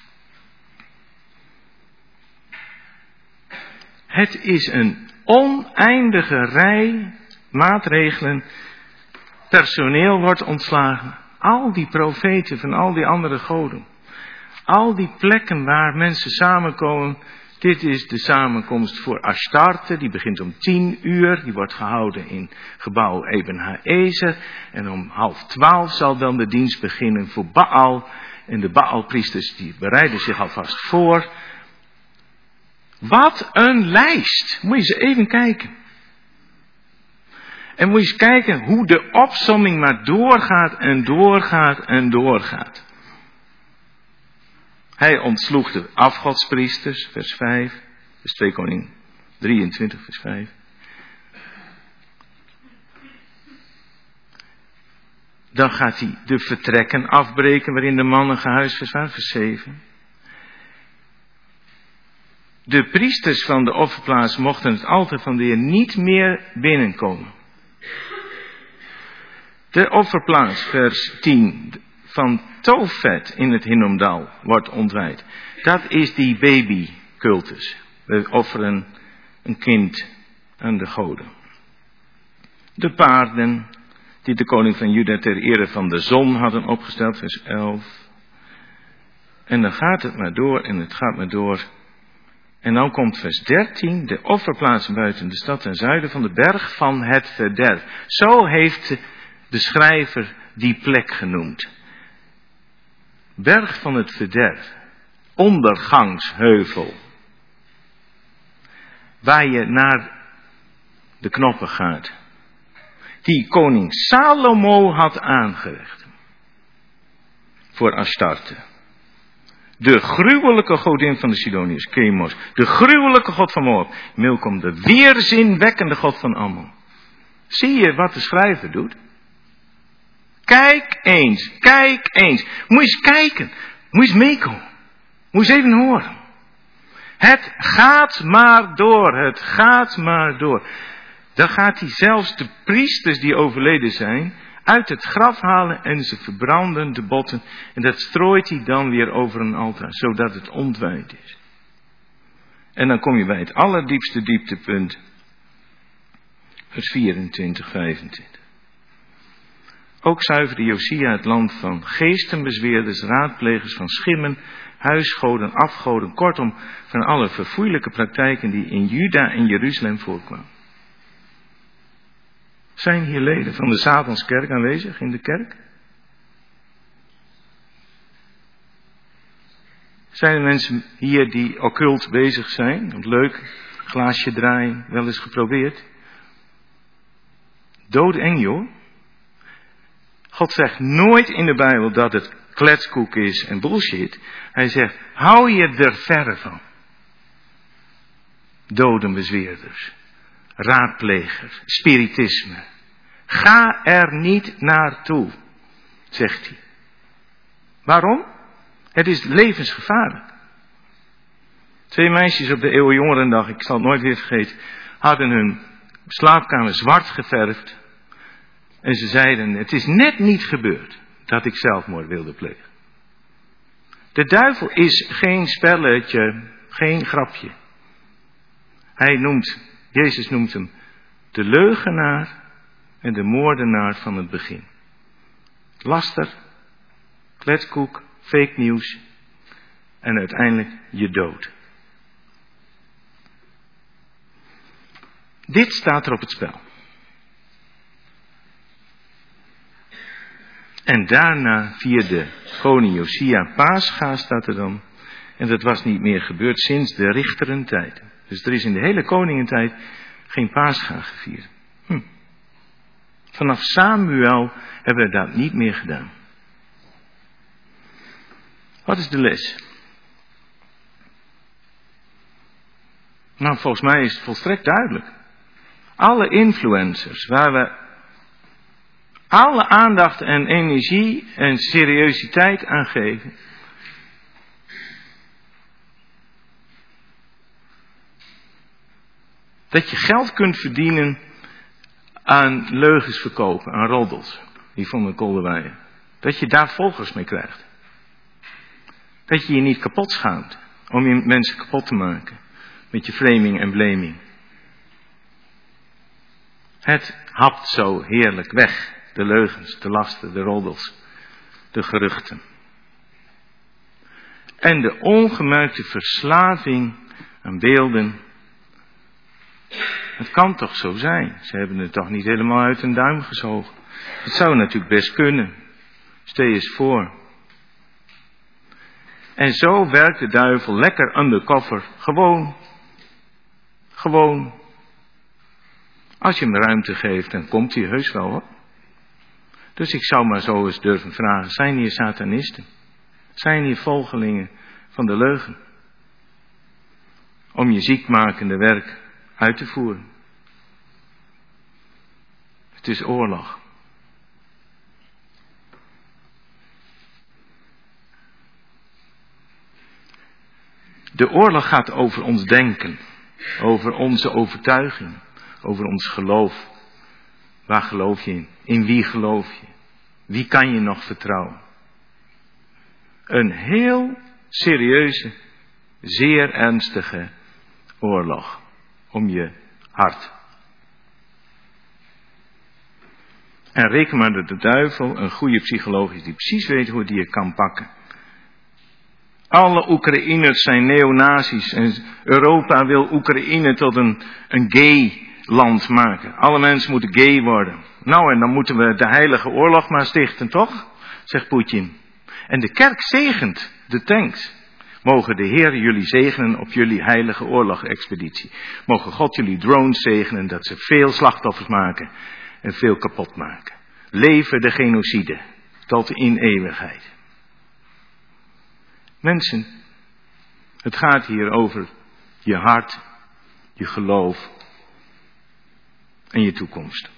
[SPEAKER 2] Het is een oneindige rij maatregelen. Personeel wordt ontslagen. Al die profeten van al die andere goden. Al die plekken waar mensen samenkomen. Dit is de samenkomst voor Astarte. Die begint om tien uur. Die wordt gehouden in gebouw Eben Haezer. En om half twaalf zal dan de dienst beginnen voor Baal. En de Baalpriesters die bereiden zich alvast voor. Wat een lijst. Moet je eens even kijken. En moet je eens kijken hoe de opsomming maar doorgaat en doorgaat en doorgaat. Hij ontsloeg de afgodspriesters, vers vijf. Dus twee Koningen drieëntwintig, vers vijf. Dan gaat hij de vertrekken afbreken waarin de mannen gehuisvest waren, vers zeven. De priesters van de offerplaats mochten het altaar van de Heer niet meer binnenkomen. De offerplaats, vers tien, van Tofet in het Hinnomdal wordt ontwijd. Dat is die babycultus. We offeren een kind aan de goden. De paarden die de koning van Juda ter ere van de zon hadden opgesteld, vers elf. En dan gaat het maar door en het gaat maar door. En dan komt vers dertien, de offerplaats buiten de stad ten zuiden van de berg van het verderf. Zo heeft de schrijver die plek genoemd. Berg van het verderf. Ondergangsheuvel. Waar je naar de knoppen gaat. Die koning Salomo had aangelegd. Voor Astarte. De gruwelijke godin van de Sidoniërs, Chemos. De gruwelijke god van Moab, Milkom. De weerzinwekkende god van Ammon. Zie je wat de schrijver doet? Kijk eens, kijk eens. Moet je eens kijken. Moet je eens meekomen. Moet je eens even horen. Het gaat maar door, het gaat maar door. Dan gaat hij zelfs de priesters die overleden zijn uit het graf halen en ze verbranden de botten. En dat strooit hij dan weer over een altaar, zodat het ontwijd is. En dan kom je bij het allerdiepste dieptepunt. Vers vierentwintig, vijfentwintig. Ook zuiverde Josia het land van geestenbezweerders, raadplegers van schimmen, huisgoden, afgoden, kortom van alle verfoeilijke praktijken die in Juda en Jeruzalem voorkwamen. Zijn hier leden van de Satanskerk aanwezig in de kerk? Zijn er mensen hier die occult bezig zijn? Want leuk, glaasje draaien, wel eens geprobeerd. Doodeng joh. God zegt nooit in de Bijbel dat het kletskoek is en bullshit. Hij zegt, hou je er verre van. Dodenbezweerders, raadplegers, spiritisme. Ga er niet naartoe, zegt hij. Waarom? Het is levensgevaarlijk. Twee meisjes op de Eeuwenjongerendag, ik zal het nooit weer vergeten, hadden hun slaapkamer zwart geverfd. En ze zeiden, het is net niet gebeurd dat ik zelfmoord wilde plegen. De duivel is geen spelletje, geen grapje. Hij noemt, Jezus noemt hem de leugenaar en de moordenaar van het begin. Laster, kletskoek, fake nieuws en uiteindelijk je dood. Dit staat er op het spel. En daarna vierde koning Josia Pascha, staat er dan. En dat was niet meer gebeurd sinds de richterentijd. Dus er is in de hele koningentijd geen Pascha gevierd. Hm. Vanaf Samuel hebben we dat niet meer gedaan. Wat is de les? Nou, volgens mij is het volstrekt duidelijk. Alle influencers waar we alle aandacht en energie en seriositeit aan geven, dat je geld kunt verdienen aan leugens verkopen, aan roddels, die van de Kolderweijer. Dat je daar volgers mee krijgt. Dat je je niet kapot schaamt om je mensen kapot te maken met je framing en blaming. Het hapt zo heerlijk weg. De leugens, de lasten, de roddels, de geruchten. En de ongemerkte verslaving aan beelden. Het kan toch zo zijn? Ze hebben het toch niet helemaal uit hun duim gezogen. Het zou natuurlijk best kunnen. Stel je eens voor. En zo werkt de duivel lekker undercover. Gewoon. Gewoon. Als je hem ruimte geeft, dan komt hij heus wel hoor. Dus ik zou maar zo eens durven vragen. Zijn hier satanisten? Zijn hier volgelingen van de leugen? Om je ziekmakende werk uit te voeren. Het is oorlog. De oorlog gaat over ons denken. Over onze overtuiging. Over ons geloof. Waar geloof je in? In wie geloof je? Wie kan je nog vertrouwen? Een heel serieuze, zeer ernstige oorlog om je hart. En reken maar dat de duivel een goede psycholoog is die precies weet hoe die je kan pakken. Alle Oekraïners zijn neonazis en Europa wil Oekraïne tot een, een gay land maken. Alle mensen moeten gay worden. Nou, en dan moeten we de heilige oorlog maar stichten, toch? Zegt Poetin. En de kerk zegent de tanks. Mogen de Heer jullie zegenen op jullie heilige oorlogexpeditie. Mogen God jullie drones zegenen dat ze veel slachtoffers maken en veel kapot maken. Leven de genocide tot in eeuwigheid. Mensen, het gaat hier over je hart, je geloof en je toekomst.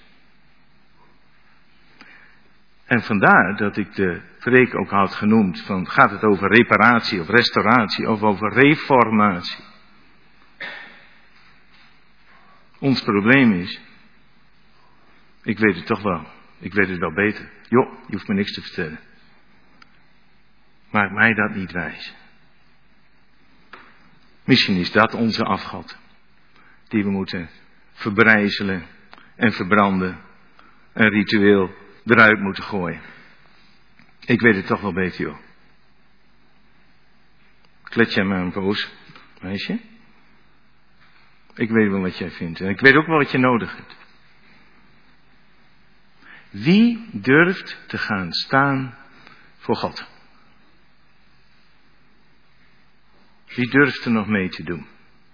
[SPEAKER 2] En vandaar dat ik de preek ook had genoemd van, gaat het over reparatie of restauratie of over reformatie? Ons probleem is, ik weet het toch wel, ik weet het wel beter. Joh, je hoeft me niks te vertellen. Maak mij dat niet wijs. Misschien is dat onze afgod, die we moeten verbrijzelen en verbranden, een ritueel eruit moeten gooien. Ik weet het toch wel beter, joh. Klets jij maar een poos, meisje? Ik weet wel wat jij vindt en ik weet ook wel wat je nodig hebt. Wie durft te gaan staan voor God? Wie durft er nog mee te doen?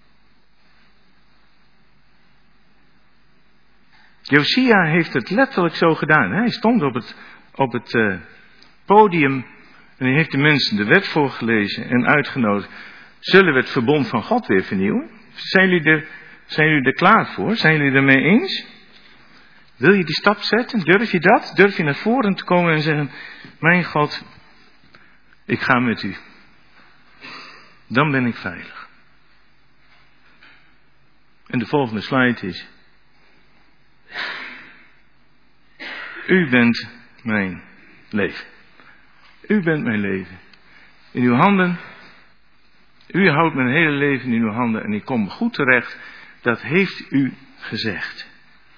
[SPEAKER 2] Josia heeft het letterlijk zo gedaan. Hij stond op het, op het uh, podium en hij heeft de mensen de wet voorgelezen en uitgenodigd. Zullen we het verbond van God weer vernieuwen? Zijn jullie er, zijn jullie er klaar voor? Zijn jullie er mee eens? Wil je die stap zetten? Durf je dat? Durf je naar voren te komen en zeggen, mijn God, ik ga met u. Dan ben ik veilig. En de volgende slide is, u bent mijn leven. U bent mijn leven. In uw handen. U houdt mijn hele leven in uw handen en ik kom goed terecht. Dat heeft u gezegd.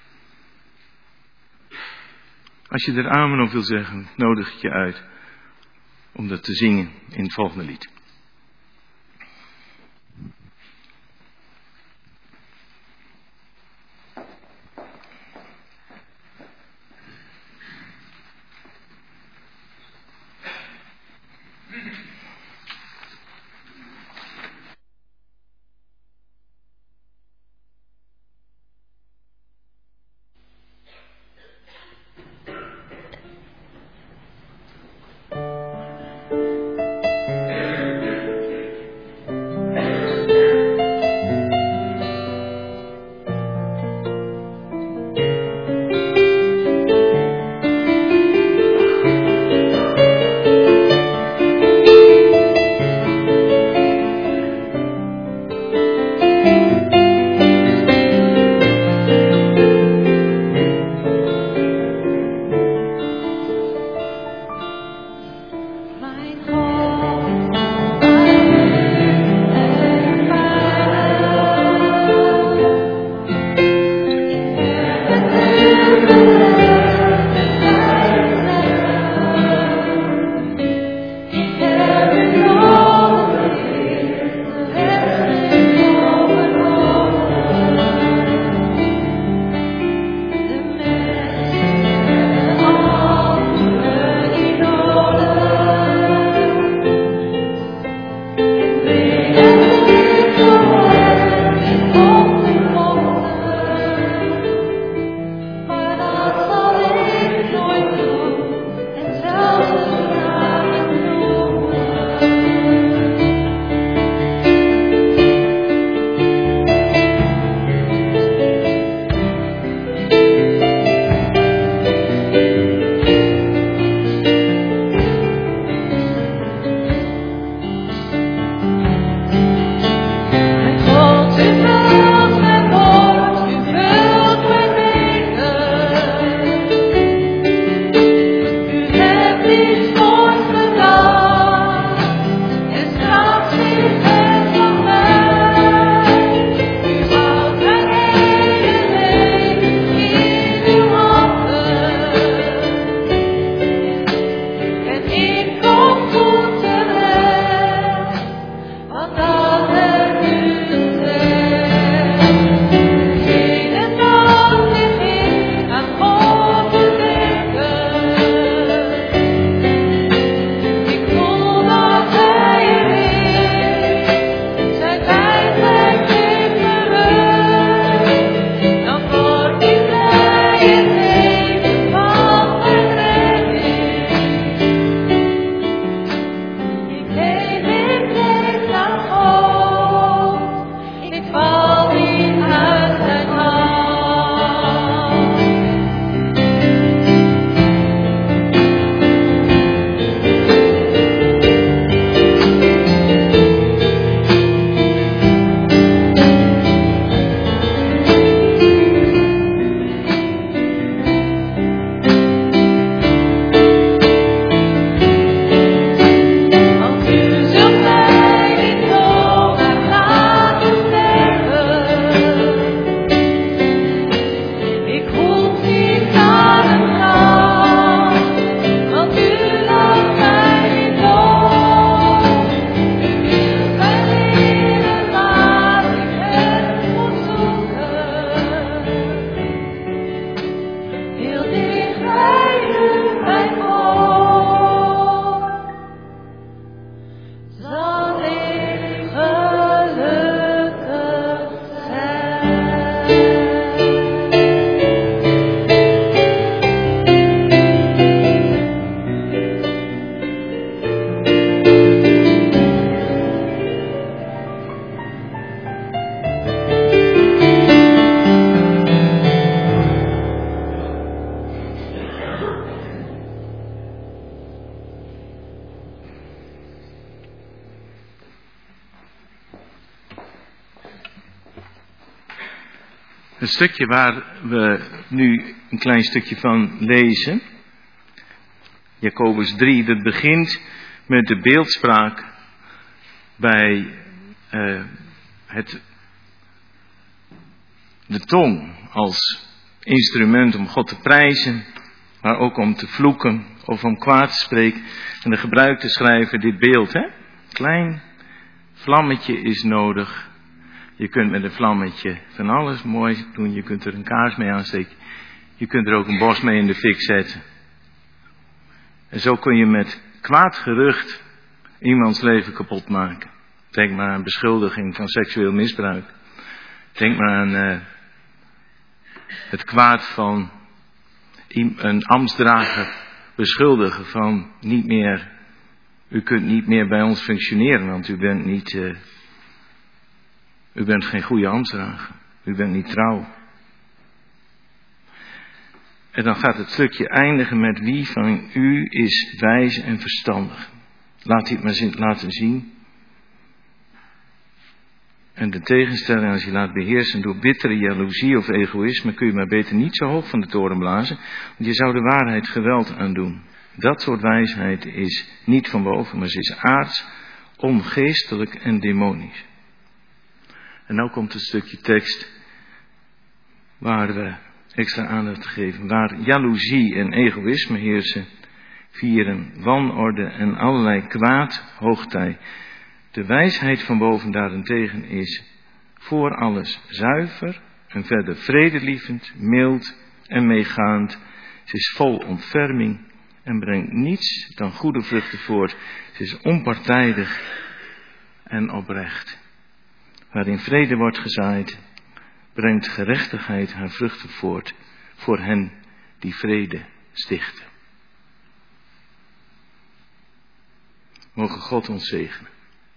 [SPEAKER 2] Als je er amen op wil zeggen, nodig ik je uit om dat te zingen in het volgende lied. Het stukje waar we nu een klein stukje van lezen, Jacobus drie, dat begint met de beeldspraak bij uh, het, de tong als instrument om God te prijzen, maar ook om te vloeken of om kwaad te spreken. En de gebruikte schrijver dit beeld, hè? Klein vlammetje is nodig. Je kunt met een vlammetje van alles mooi doen. Je kunt er een kaars mee aansteken. Je kunt er ook een bos mee in de fik zetten. En zo kun je met kwaad gerucht iemands leven kapot maken. Denk maar aan beschuldiging van seksueel misbruik. Denk maar aan uh, het kwaad van een ambtsdrager beschuldigen van niet meer. U kunt niet meer bij ons functioneren, want u bent niet. Uh, u bent geen goede ambtsdrager. U bent niet trouw. En dan gaat het stukje eindigen met wie van u is wijs en verstandig. Laat hij het maar laten zien. En de tegenstelling, als je laat beheersen door bittere jaloezie of egoïsme, kun je maar beter niet zo hoog van de toren blazen, want je zou de waarheid geweld aandoen. Dat soort wijsheid is niet van boven, maar ze is aards, ongeestelijk en demonisch. En nou komt het stukje tekst waar we extra aandacht geven, waar jaloezie en egoïsme heersen, vieren wanorde en allerlei kwaad hoogtij. De wijsheid van boven daarentegen is voor alles zuiver en verder vredelievend, mild en meegaand. Ze is vol ontferming en brengt niets dan goede vruchten voort. Ze is onpartijdig en oprecht. Waarin vrede wordt gezaaid, brengt gerechtigheid haar vruchten voort voor hen die vrede stichten. Mogen God ons zegenen.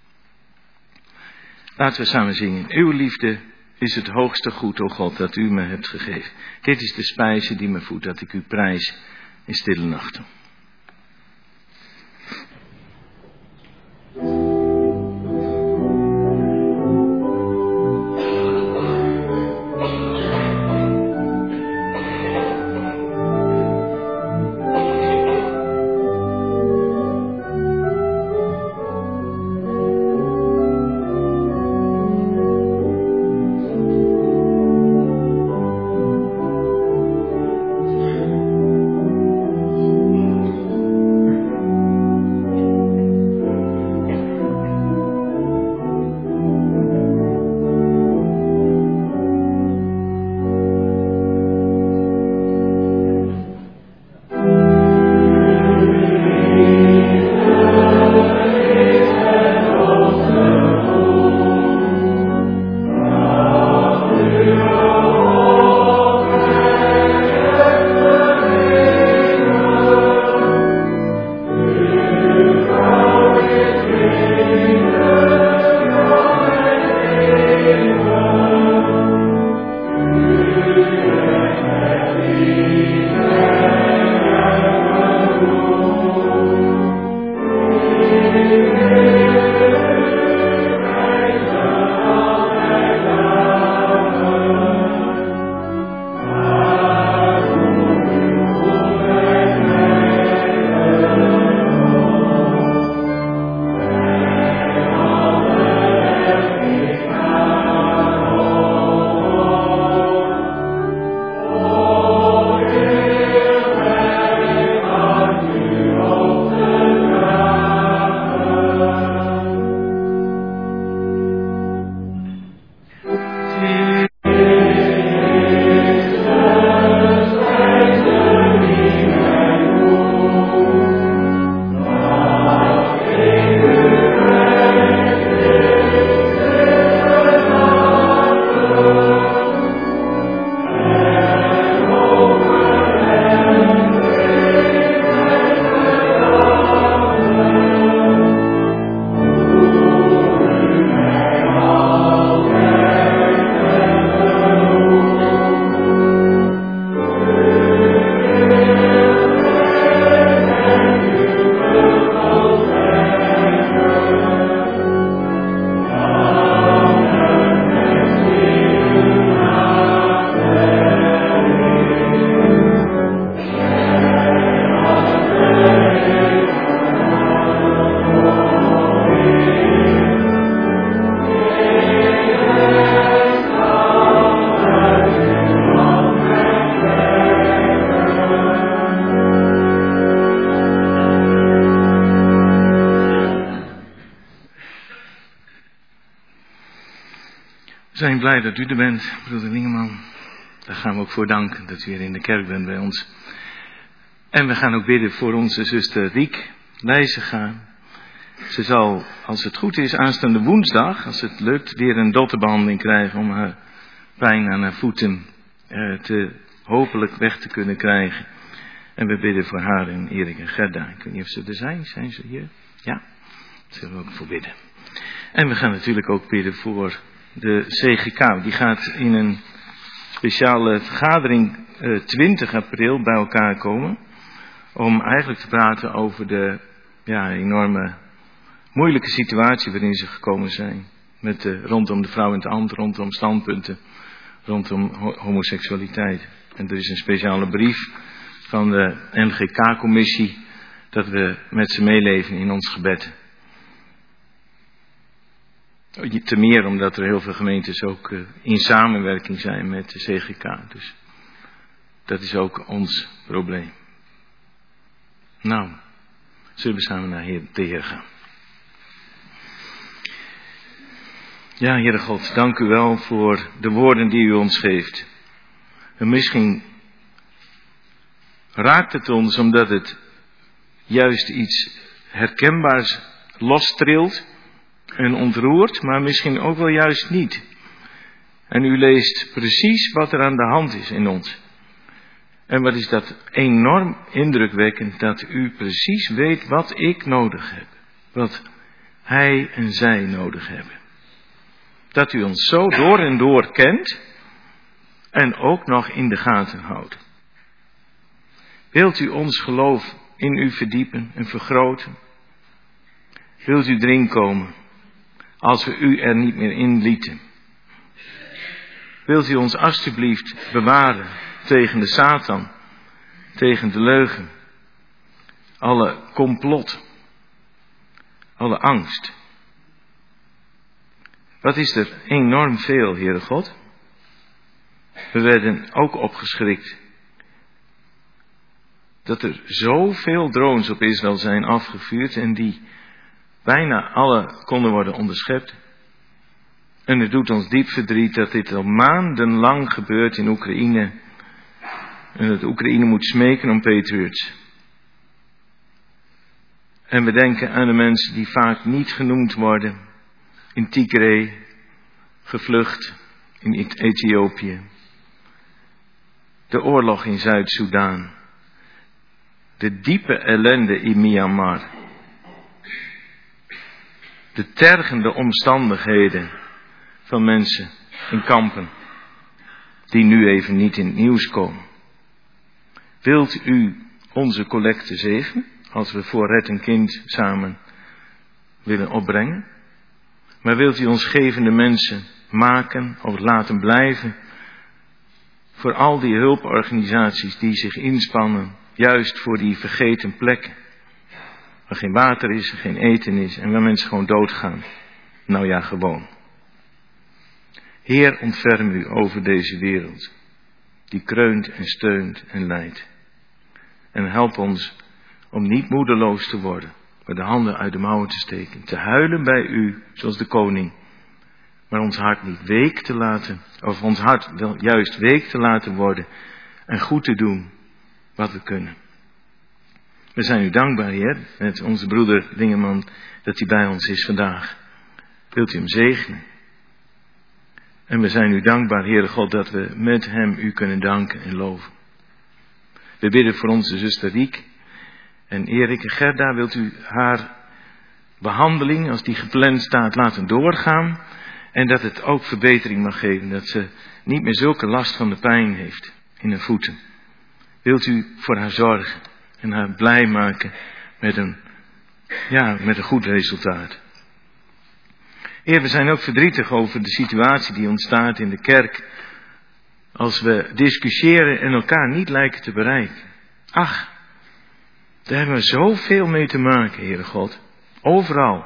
[SPEAKER 2] Laten we samen zingen. Uw liefde is het hoogste goed, o God, dat u me hebt gegeven. Dit is de spijze die me voedt, dat ik u prijs in stille nachten.
[SPEAKER 4] Thank
[SPEAKER 2] We zijn blij dat u er bent, broeder Lingeman. Daar gaan we ook voor danken dat u weer in de kerk bent bij ons. En we gaan ook bidden voor onze zuster Riek Leijzega. Ze zal, als het goed is, aanstaande woensdag, als het lukt, weer een dotterbehandeling krijgen om haar pijn aan haar voeten eh, te hopelijk weg te kunnen krijgen. En we bidden voor haar en Erik en Gerda. Ik weet niet of ze er zijn. Zijn ze hier? Ja. Daar zullen we ook voor bidden. En we gaan natuurlijk ook bidden voor de C G K. Die gaat in een speciale vergadering eh, twintig april bij elkaar komen. Om eigenlijk te praten over de ja, enorme moeilijke situatie waarin ze gekomen zijn. Met de, rondom de vrouw in het ambt, rondom standpunten, rondom ho- homoseksualiteit. En er is een speciale brief van de N G K-commissie dat we met ze meeleven in ons gebed. Te meer omdat er heel veel gemeentes ook uh, in samenwerking zijn met de C G K. Dus dat is ook ons probleem. Nou, zullen we samen naar Heer, de Heer gaan. Ja, Heere God, dank u wel voor de woorden die u ons geeft. En misschien raakt het ons omdat het juist iets herkenbaars lostrilt en ontroert, maar misschien ook wel juist niet. En u leest precies wat er aan de hand is in ons. En wat is dat enorm indrukwekkend dat u precies weet wat ik nodig heb. Wat hij en zij nodig hebben. Dat u ons zo door en door kent en ook nog in de gaten houdt. Wilt u ons geloof in u verdiepen en vergroten? Wilt u erin komen als we u er niet meer in lieten? Wilt u ons alstublieft bewaren tegen de Satan, tegen de leugen, alle complot, alle angst? Wat is er enorm veel, Heere God? We werden ook opgeschrikt dat er zoveel drones op Israël zijn afgevuurd en die bijna alle konden worden onderschept. En het doet ons diep verdriet dat dit al maandenlang gebeurt in Oekraïne. En dat Oekraïne moet smeken om Patriots. En we denken aan de mensen die vaak niet genoemd worden. In Tigray, gevlucht in Ethiopië. De oorlog in Zuid-Soedan. De diepe ellende in Myanmar. De tergende omstandigheden van mensen in kampen. Die nu even niet in het nieuws komen. Wilt u onze collecte zegenen? Als we voor Red een Kind samen willen opbrengen. Maar wilt u ons gevende mensen maken of laten blijven. Voor al die hulporganisaties die zich inspannen. Juist voor die vergeten plekken. Waar geen water is, geen eten is en waar mensen gewoon doodgaan. Nou ja, gewoon. Heer, ontferm u over deze wereld. Die kreunt en steunt en lijdt. En help ons om niet moedeloos te worden. Maar de handen uit de mouwen te steken. Te huilen bij u, zoals de koning. Maar ons hart niet week te laten. Of ons hart wel juist week te laten worden. En goed te doen wat we kunnen. We zijn u dankbaar, Heer, met onze broeder Lingeman, dat hij bij ons is vandaag. Wilt u hem zegenen? En we zijn u dankbaar, Heere God, dat we met hem u kunnen danken en loven. We bidden voor onze zuster Riek en Erik en Gerda. Wilt u haar behandeling, als die gepland staat, laten doorgaan. En dat het ook verbetering mag geven, dat ze niet meer zulke last van de pijn heeft in haar voeten. Wilt u voor haar zorgen en haar blij maken met een, ja, met een goed resultaat. Heer, we zijn ook verdrietig over de situatie die ontstaat in de kerk. Als we discussiëren en elkaar niet lijken te bereiken. Ach, daar hebben we zoveel mee te maken, Heere God. Overal.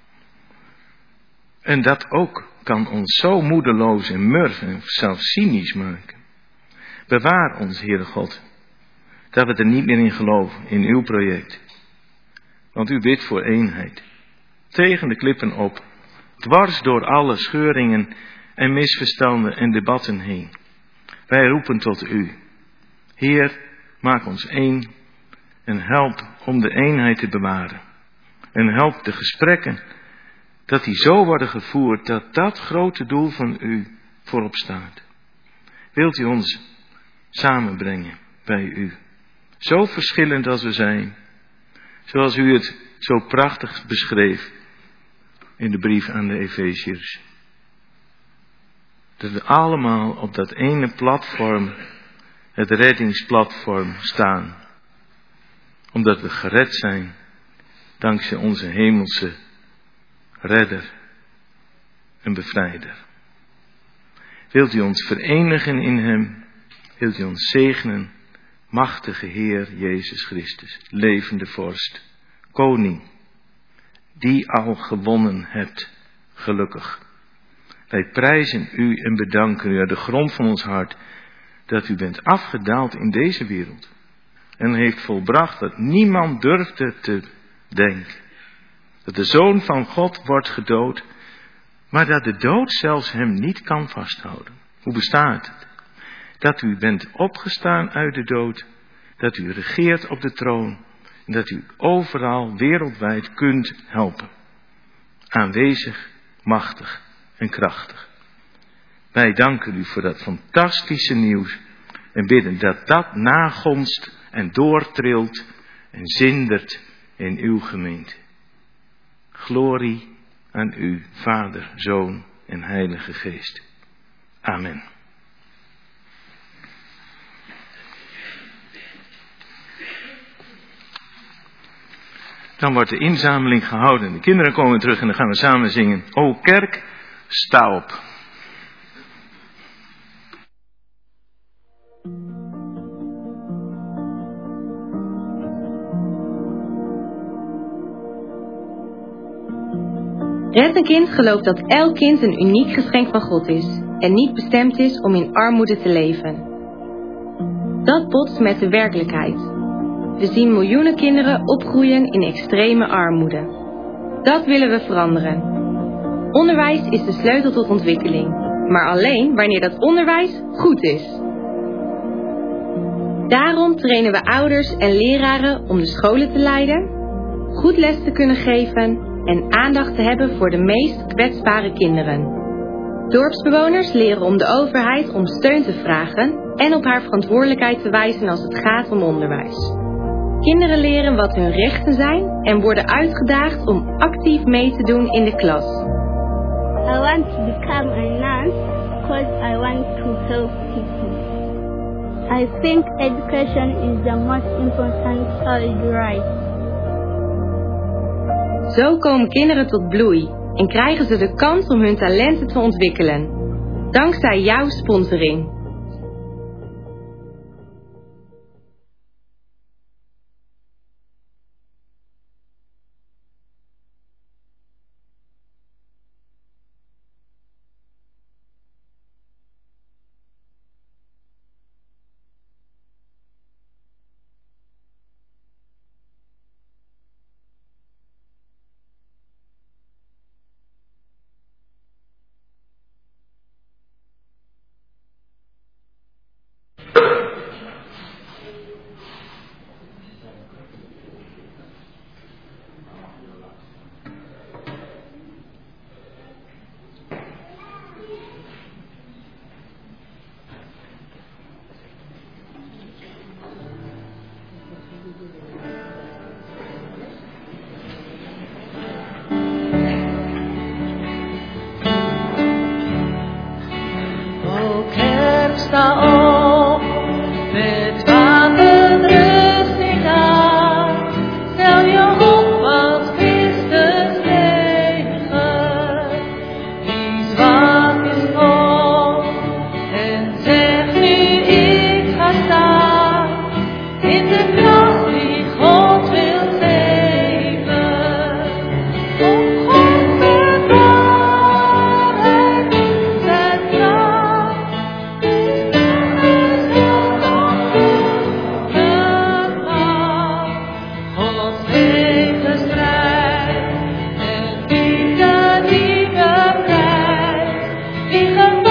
[SPEAKER 2] En dat ook kan ons zo moedeloos en murf en zelfs cynisch maken. Bewaar ons, Heere God. Dat we er niet meer in geloven, in uw project. Want u bidt voor eenheid. Tegen de klippen op. Dwars door alle scheuringen en misverstanden en debatten heen. Wij roepen tot u. Heer, maak ons één en help om de eenheid te bewaren. En help de gesprekken, dat die zo worden gevoerd, dat dat grote doel van u voorop staat. Wilt u ons samenbrengen bij u? Zo verschillend als we zijn, zoals u het zo prachtig beschreef in de brief aan de Efeziërs. Dat we allemaal op dat ene platform, het reddingsplatform, staan. Omdat we gered zijn dankzij onze hemelse redder en bevrijder. Wilt u ons verenigen in hem? Wilt u ons zegenen? Machtige Heer Jezus Christus, levende vorst, koning, die al gewonnen hebt, gelukkig. Wij prijzen u en bedanken u uit de grond van ons hart dat u bent afgedaald in deze wereld en heeft volbracht wat niemand durfde te denken. Dat de Zoon van God wordt gedood, maar dat de dood zelfs hem niet kan vasthouden. Hoe bestaat het? Dat u bent opgestaan uit de dood, dat u regeert op de troon en dat u overal wereldwijd kunt helpen. Aanwezig, machtig en krachtig. Wij danken u voor dat fantastische nieuws en bidden dat dat nagonst en doortrilt en zindert in uw gemeente. Glorie aan u, Vader, Zoon en Heilige Geest. Amen. Dan wordt de inzameling gehouden. De kinderen komen terug en dan gaan we samen zingen. O kerk, sta op.
[SPEAKER 3] Red een Kind gelooft dat elk kind een uniek geschenk van God is en niet bestemd is om in armoede te leven. Dat botst met de werkelijkheid. We zien miljoenen kinderen opgroeien in extreme armoede. Dat willen we veranderen. Onderwijs is de sleutel tot ontwikkeling, maar alleen wanneer dat onderwijs goed is. Daarom trainen we ouders en leraren om de scholen te leiden, goed les te kunnen geven en aandacht te hebben voor de meest kwetsbare kinderen. Dorpsbewoners leren om de overheid om steun te vragen en op haar verantwoordelijkheid te wijzen als het gaat om onderwijs. Kinderen leren wat hun rechten zijn en worden uitgedaagd om actief mee te doen in de klas.
[SPEAKER 4] I want to become a nurse because I want to help people. I think education is the most important child right.
[SPEAKER 3] Zo komen kinderen tot bloei en krijgen ze de kans om hun talenten te ontwikkelen. Dankzij jouw sponsoring.
[SPEAKER 5] Wie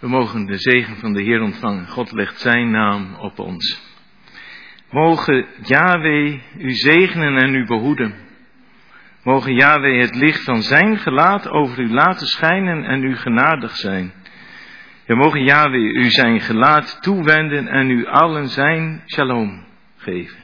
[SPEAKER 2] mogen de zegen van de Heer ontvangen. God legt zijn naam op ons. Mogen Yahweh u zegenen en u behoeden. Mogen Yahweh het licht van zijn gelaat over u laten schijnen en u genadig zijn. Ja, mogen Yahweh u zijn gelaat toewenden en u allen zijn shalom geven.